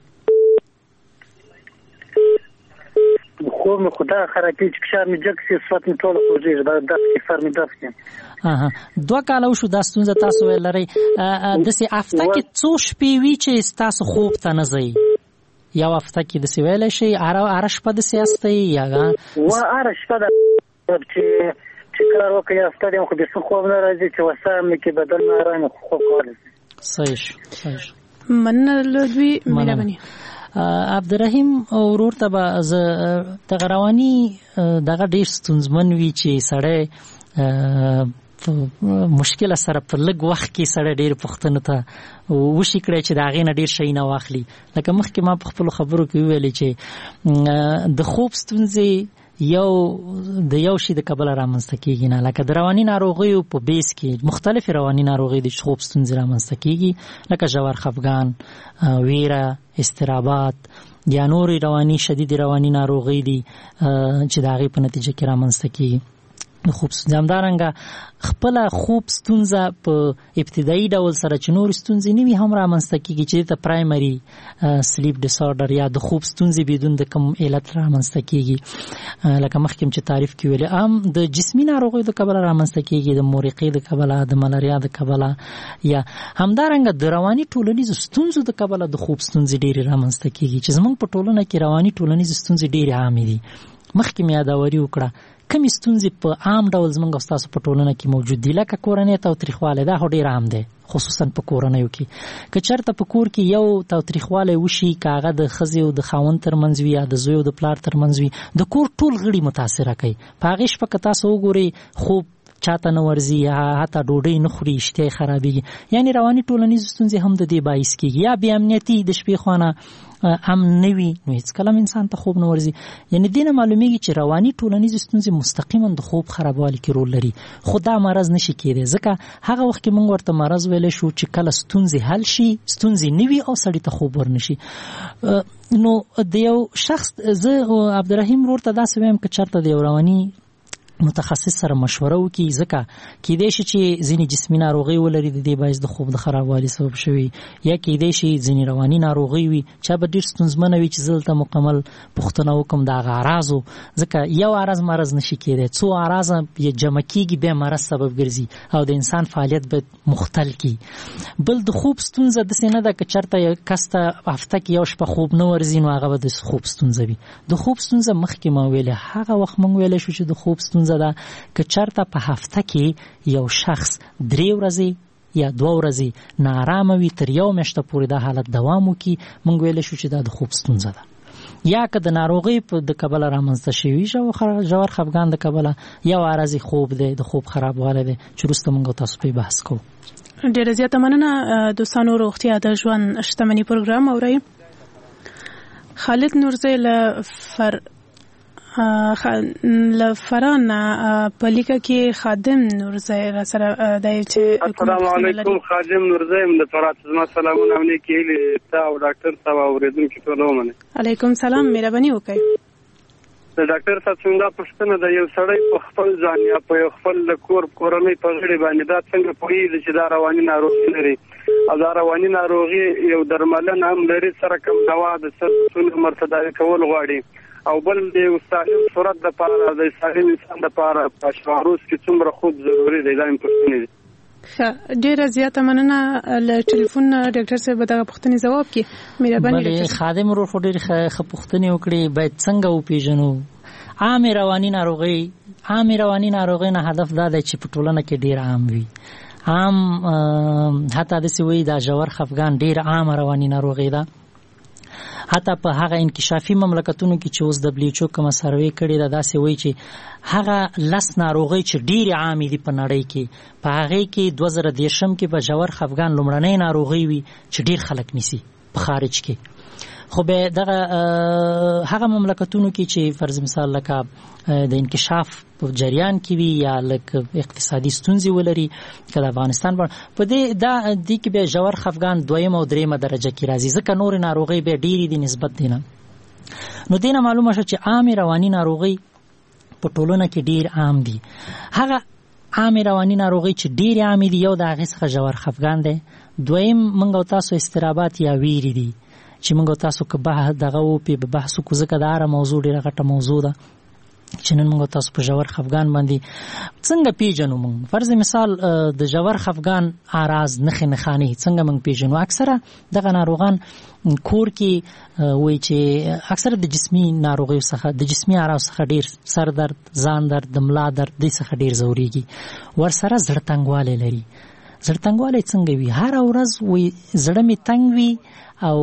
خوب مې خو دا خرابېږي چې فشار مې جګ شي، صفت مې ټوله خوږېږي، دا دفت کې سر مې دفت کې. دوه کاله وشو دا ستونزه تاسو ویل لرئ. داسې هفته کې څو شپې وي چې ستاسو خوب ته نه ځئ؟ یو هفته کې داسې ویلی شئ هره شپه داسې یاستئ یا هره شپه ده چې چې کار وکړئ یا هفته دی خو بېخي خوب نه راځي چې وسایل مې کې بدن نه ارام خوب کولی شي. صحیح شو صحیح شو. مننه له دوی مهرباني. عبدالرحیم ورور ته به زه دغه رواني دغه ډېر ستونزمن وي چې سړی مشکله سره په لږ وخت کې سړی ډېر پوښتنو ته وشي کړی چې د هغې نه ډېر شی نه واخلي. لکه مخکې ما په خپلو خبرو کې وویلې چې د خوب ستونزې یو د یو شي د کبله رامنځته کېږي نه، لکه د رواني ناروغیو په بیس کې مختلفې رواني ناروغۍ دي چې خوب ستونزې رامنځته کېږي، لکه ژور خفګان، ویره، اضطرابات یا نورې رواني شدید رواني ناروغۍ دي چې د هغې په نتیجه کې رامنځته کېږي. خوب ستونزه همدارنګه خپله خوب ستونزه په ابتدایي ډول سره چې نور ستونزې نه وي هم رامنځته کېږي چې ته پرایمري سلیپ ډیسارډر یا د خوب ستونزې بدون د کوم علت رامنځته کېږي. لکه مخکې چې تعریف کې ویلې هم د جسمي ناروغیو د کبله رامنځته کېږي، د مورقې د کبله، د ملاریا د کبله، یا همدارنګه د رواني ټولنیزو ستونزو د کبله د خوب ستونزې ډېرې رامنځته کېږي چې زموږ په ټولنه کې رواني ټولنیزې ستونزې ډېرې عامې دي. مخکې مې یاداوري وکړه کمې ستونزې په عام ډول زموږ او ستاسو په ټولنه کې موجود دي، لکه کورنۍ تاوتریخوالی، دا خو ډېر عام دی خصوصا په کورنیو کې. که چېرته په کور کې یو تاوتریخوالی وشي، که هغه د ښځې او د خاوند ترمنځ وي یا د زوی او د پلار ترمنځ وي، د کور ټول غړي متاثره کوي. په هغې شپه که تاسو وګورئ خوب چاته نه ورځي، حتی ډوډۍ نه خوري، اشتها یې خرابېږي. یعنې رواني ټولنیزې ستونزې هم د دې باعث کېږي. یا بې امنیتي د شپې خوانه هم نه وي نو هېڅکله هم انسان ته خوب نه ورځي. یعنې دې نه معلومېږي چې رواني ټولنیزې ستونزې مستقیما د خوب خرابوالي کې رول لري، خو دا مرض نشي کېدی، ځکه هغه وخت کې موږ ورته مرض ویلی شو چې کله ستونزې حل شي، ستونزې نه وي او سړي ته خوب ورنشي. نو د یو شخص زه عبدالرحیم ورور ته داسې وایم که چېرته د یو رواني متخصص سره مشوره وکړي، ځکه کېدای شي چې ځینې جسمي ناروغۍ ولري د دې باعث د خوب د خرابوالي سبب شوي، یا کېدای شي ځینې رواني ناروغۍ وي چا به ډېر ستونزمنه وي چې زه دلته مکمل پوښتنه وکړم د هغه اعراضو، ځکه یو اعراض مرض نشي کېدی، څو اعراض یې جمع کېږي بیا مرض سبب ګرځي او د انسان فعالیت باید مختل کړي. بل د خوب ستونزه داسې نه ده که چېرته یو کس ته هفته کې یو شپه خوب نه ورځي نو هغه به د خوب ستونزه وي. د خوب ستونزه مخکې ما ویلې هغه وخت موږ ویلی شو چې د خوب ستونزه ده که چېرته په هفته کې یو شخص درې ورځې یا دوه ورځې ناارامه وي، تر یو میاشته پورې دا حالت دوام وکړي، موږ ویلی شو چې دا د خوب ستونزه ده. یا که د ناروغۍ د کبله رامنځته شوي ژور خفګان د کبله یو عارضي خوب دی، د خوب خرابوالی دی چې وروسته موږ تاسو پرې بحث کوو. ډېره زیاته مننه. دوستانو روغتیا د ژوند شتمني پروګرام اورئ. خالد نورزی له فر له فران په لیکه کې خادم نورزی را سره دی چې السلام علیکم خادم نورزی د فرات زما سلامونه او نیکی هیلې تا او ډاکټر صاحب اوریدونکو ټول ومنه. علیکم سلام مهرباني وکړئ. د ډاکټر صاحب څنګه پښتنه د یو سړی په خپل ځان یا په خپل کور کورنۍ په غړي باندې دا څنګه پوهیږي چې دا رواني ناروغي لري او دا رواني ناروغي یو درملنه هم لري سره کوم دوا د سرطان مرتداوي کول غواړي او بل د سالم صورت د پاره د سالم انسان د پاره په شواروس کې څومره خوب ضروری دی دا هم پښتنه دي. ښه ډیره زیاته مننه له ټلیفون ډاکټر صاحب دا پښتني جواب کې مهرباني وکړئ. خادم ورو خو ډیر ښه پښتني وکړي باید څنګه وپیژنو عام رواني ناروغي عام رواني ناروغي نه هدف دا دی چې په ټولنه کې ډیر عام وي. عام حتی د سوي دا جوړ خفګان ډیر عام رواني ناروغي ده. حتی په هغه انکشافي مملکتونو کې چې اوس د بلیچو کوم سروې کړي دا داسې وایي چې هغه لس ناروغي چې ډیر عام دي په نړۍ کې په هغه کې دوه زره دیرشم کې په جوړ خفګان لومړنۍ ناروغي وي چې ډیر خلک نيسي په خارج کې. خو به دغه هغه مملکتونو کې چې فرض مثال لکه د انکشاف په جریان کې وي یا لکه اقتصادي ستونزې ولري که د افغانستان په دې دا دې کې به جوړ خفګان دویم او دریمه درجه کې راځي ځکه نور ناروغي به ډېرې دي نسبت دي نه. نو دې نه معلومه شوه چې عام رواني ناروغي په ټولنه کې ډېر عام دي. هغه عام رواني ناروغي چې ډېرې عامې دي یو د هغې څخه جوړ خفګان دی، دویم موږ او تاسو اضطرابات یا ویرې دي چې موږ تاسو که بحث دغه وپې به بحث وکړو ځکه دا هره موضوع ډېره غټه موضوع ده چې نن موږ تاسو په ژور خفګان باندې څنګه پیژنو. موږ فرض مثال د ژور خفګان اراز نښې نښانې څنګه موږ پیژنو. اکثره دغه ناروغان کور کې وایي چې اکثره د جسمي ناروغیو څخه د جسمي اعراض څخه ډېر سر درد، ځان درد، د ملا درد دې څخه ډېر ځورېږي. ورسره زړه تنګوالی لري. زړه تنګوالی څنګه وي؟ هره ورځ وایي زړه مې تنګ وي او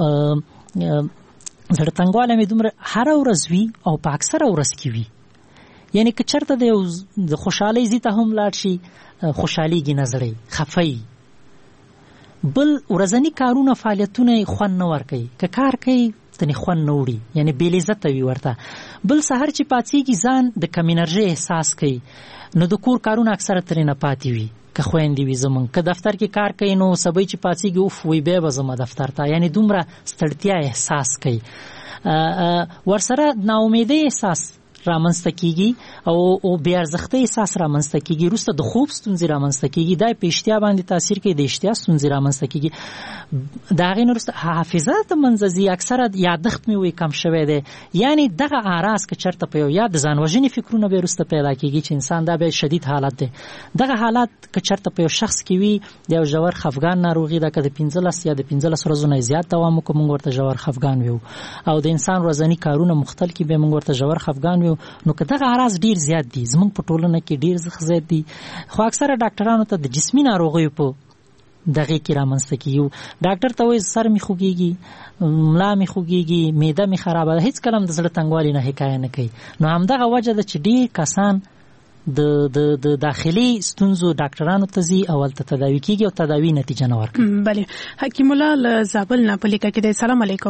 زړه تنګوالی مې دومره هره ورځ وي او په اکثره ورځ کې وي. یعنی که چېرته د یو د خوشحالۍ ځای ته هم لاړ شي خوشحالېږي نه زړی خفه وي. بل ورځني کارونه فعالیتونه یې خوند نه ورکوي. که کار کوي تنې خوند نه وړي یعنی بې لذته وي ورته. بل سهار چې پاڅېږي ځان د کم انرژۍ احساس کوي نو د کور کارونه اکثره ترې نه پاتې وي. که خویندې وي زمونږ که دفتر کې کار کوي نو سبی چې پاڅېږي اوف وی بیا به ځمه دفتر ته یعنی دومره ستړتیا احساس کوي. ورسره ناامیدۍ احساس رامنځته کیږي او او بې ارزښتۍ احساس رامنځته کیږي. وروسته د خوب ستونزې رامنځته کیږي. دا په اشتها باندې تاثیر کوي، د اشتها ستونزې رامنځته کیږي. د هغې نه وروسته حافظه د منځه ځي. اکثره یادښت مې وایي کم شوی دی. یعنی دغه اعراض که چېرته په یو یا د ځان وژنې فکرونه بیا وروسته پیدا کیږي چې انسان دا بیا شدید حالت دی. دغه حالت که چېرته په یو شخص کې وي د یو ژور خفګان ناروغي ده، که د پنځلس یا د پنځلس ورځو نه زیات دوام وکړو موږ ورته ژور خفګان ویو. او د انسان ورځني کارونه مختل کې بیا موږ ورته ژور خفګان ویو. نو که دغه اعراض ډیر زیات دي زموږ په ټولنه کې ډیر زیات دي خو اکثره ډاکټرانو ته د جسمي ناروغیو په دغه کې رامنځته کیږي. ډاکټر ته وایي سر مې خوږیږي، ملا مې خوږیږي، معده مې خرابه ده، هیڅ کله هم د زړه تنګوالي نه حکایه نه کوي. نو همدغه وجه ده چې ډیر کسان د د د داخلي ستونزو ډاکټرانو ته ځي او هلته تداوي کیږي او تداوي نتیجه نه ورکوي. بله حکیم الله له زابل نه په لیکه کې دی. سلام علیکم.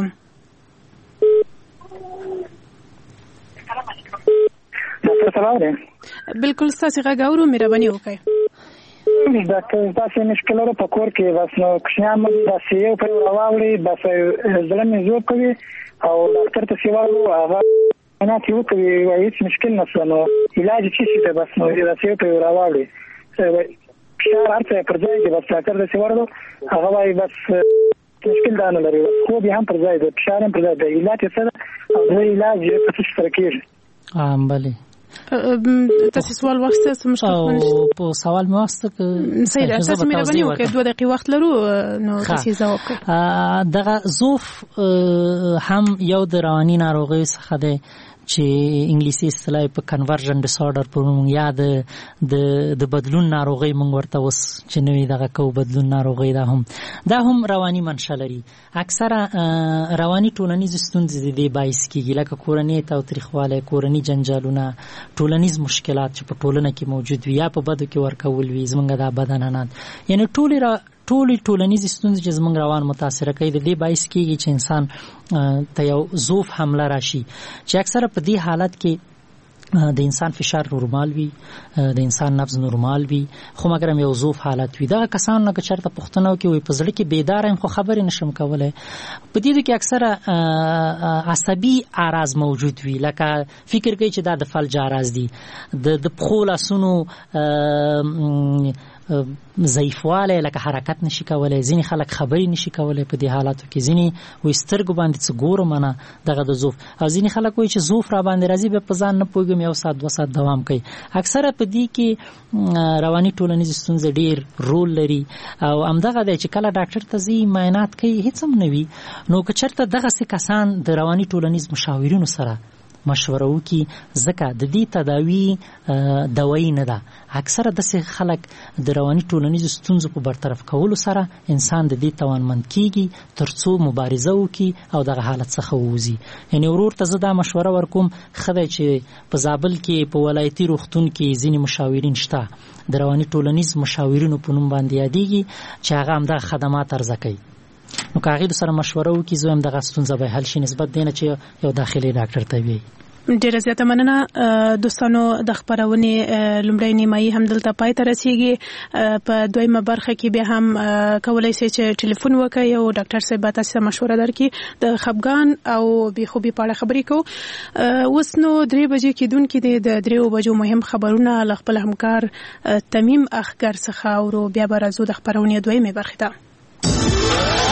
سلام علیکم. بالکل ستاسو غږ اورو، مهرباني وکړئ. دا که تاسو مشکل لرو په کور کې بس نو کښنام دا سیو په راوړي بس زړه مې زوب کوي او ډاکټر ته سیوالو هغه نه کیو کوي وایي هیڅ مشکل نشته نو علاج چی شي ته بس نو دا سیو په راوړي فشار هرڅه پر ځای دی بس ډاکټر ته سیوالو هغه وایي بس مشکل دا نه لري خو به هم پر ځای دی فشار هم پر ځای دی علاج سره او د علاج په څه سره کېږي. ام بله تاسو سوال واسطه څه مشکل نشته او په سوال مې واسطه ک صحیح ده. تاسو مهرباني وکړئ دوه دقیقې وخت لرو نو تاسو ځواب کړئ. دغه زوف هم یو د رواني ناروغیو څخه دی چې انګلیسي اصطلاح په کنورژن ډیسارډر په نوم یا د د بدلون ناروغي موږ ورته اوس چې نوې دغه کو بدلون ناروغي دا هم دا هم رواني منشأ لري. اکثره رواني ټولنیز ستونزې د دې باعث کیږي لکه کورنۍ تاوتریخوالی، کورني جنجالونه، ټولنیز مشکلات چې په ټولنه کې موجود وي یا په بدو کې ورکول وي زمونږ دا بدنانات یعنی ټول را ټولې ټولنیزې ستونزې چې زموږ روان متاثره کوي د دې باعث کېږي چې انسان ته یو ضعف حمله راشي چې اکثره په دې حالت کې د انسان فشار نورمال وي د انسان نبض نورمال وي خو مګر یو ضعف حالت وي دغه کسان نه چرته پښتنو کې وي په زړه کې بیدار هم خو خبرې نشم کولای په دې کې اکثره عصبي اعراض موجود وي لکه فکر کوي چې دا د فلج اعراض دي د د پخو لاسونو ضعیفواله لکه حرکت نشي کولای ځینې خلک خبرې نشي کولای په دې حالاتو کې ځینې وې سترګو باندې څه ګورم نه دغه د ضعف او ځینې خلک وایي چې ضعف را باندې راځي به په ځان نه پوهېږم یو ساعت دوه ساعت دوام کوي اکثره په دې کې رواني ټولنیز ستونزې ډېر رول لري او همدغه دی چې کله ډاکټر ته ځي معاینات کوي هیڅ هم نه وي نو که چېرته دغسې کسان د رواني ټولنیز مشاورینو سره مشوره وکړي ځکه د دې تداوی دوایي نه ده اکثره داسې خلک د رواني ټولنیزو ستونزو په برطرف کولو سره انسان د دې توانمند کیږي تر څو مبارزه وکړي او دغه حالت څخه ووځي یعنې ورور ته زه دا مشوره ورکوم ښه دی چې په زابل کې په ولایتي روغتون کې ځینې مشاورین شته د رواني ټولنیز مشاورینو په نوم باندې یادېږي چې هغه همدغه خدمات عرضه کوي نو که هغې سره مشوره وکړي زه هم دغه ستونزه به حل شي نسبت دی نه چې یو داخلي ډاکټر ته وي ډیره زیاته مننه دوستانو د خبرونې لومړی نیمایي هم دلته پای ته رسیږي په دویمه برخه کې بیا هم کولای شئ چې ټلیفون وکړئ او ډاکټر صاحب به تاسو ته مشوره درکړي د خپګان او بېخوبي په اړه خبرې کوو اوس نو درې بجې کېدونکي دي د دریو بجو مهم خبرونه له خپل همکار تمیم اخګر څخه اورو بیا به راځو د خبرونې دویمې برخې ته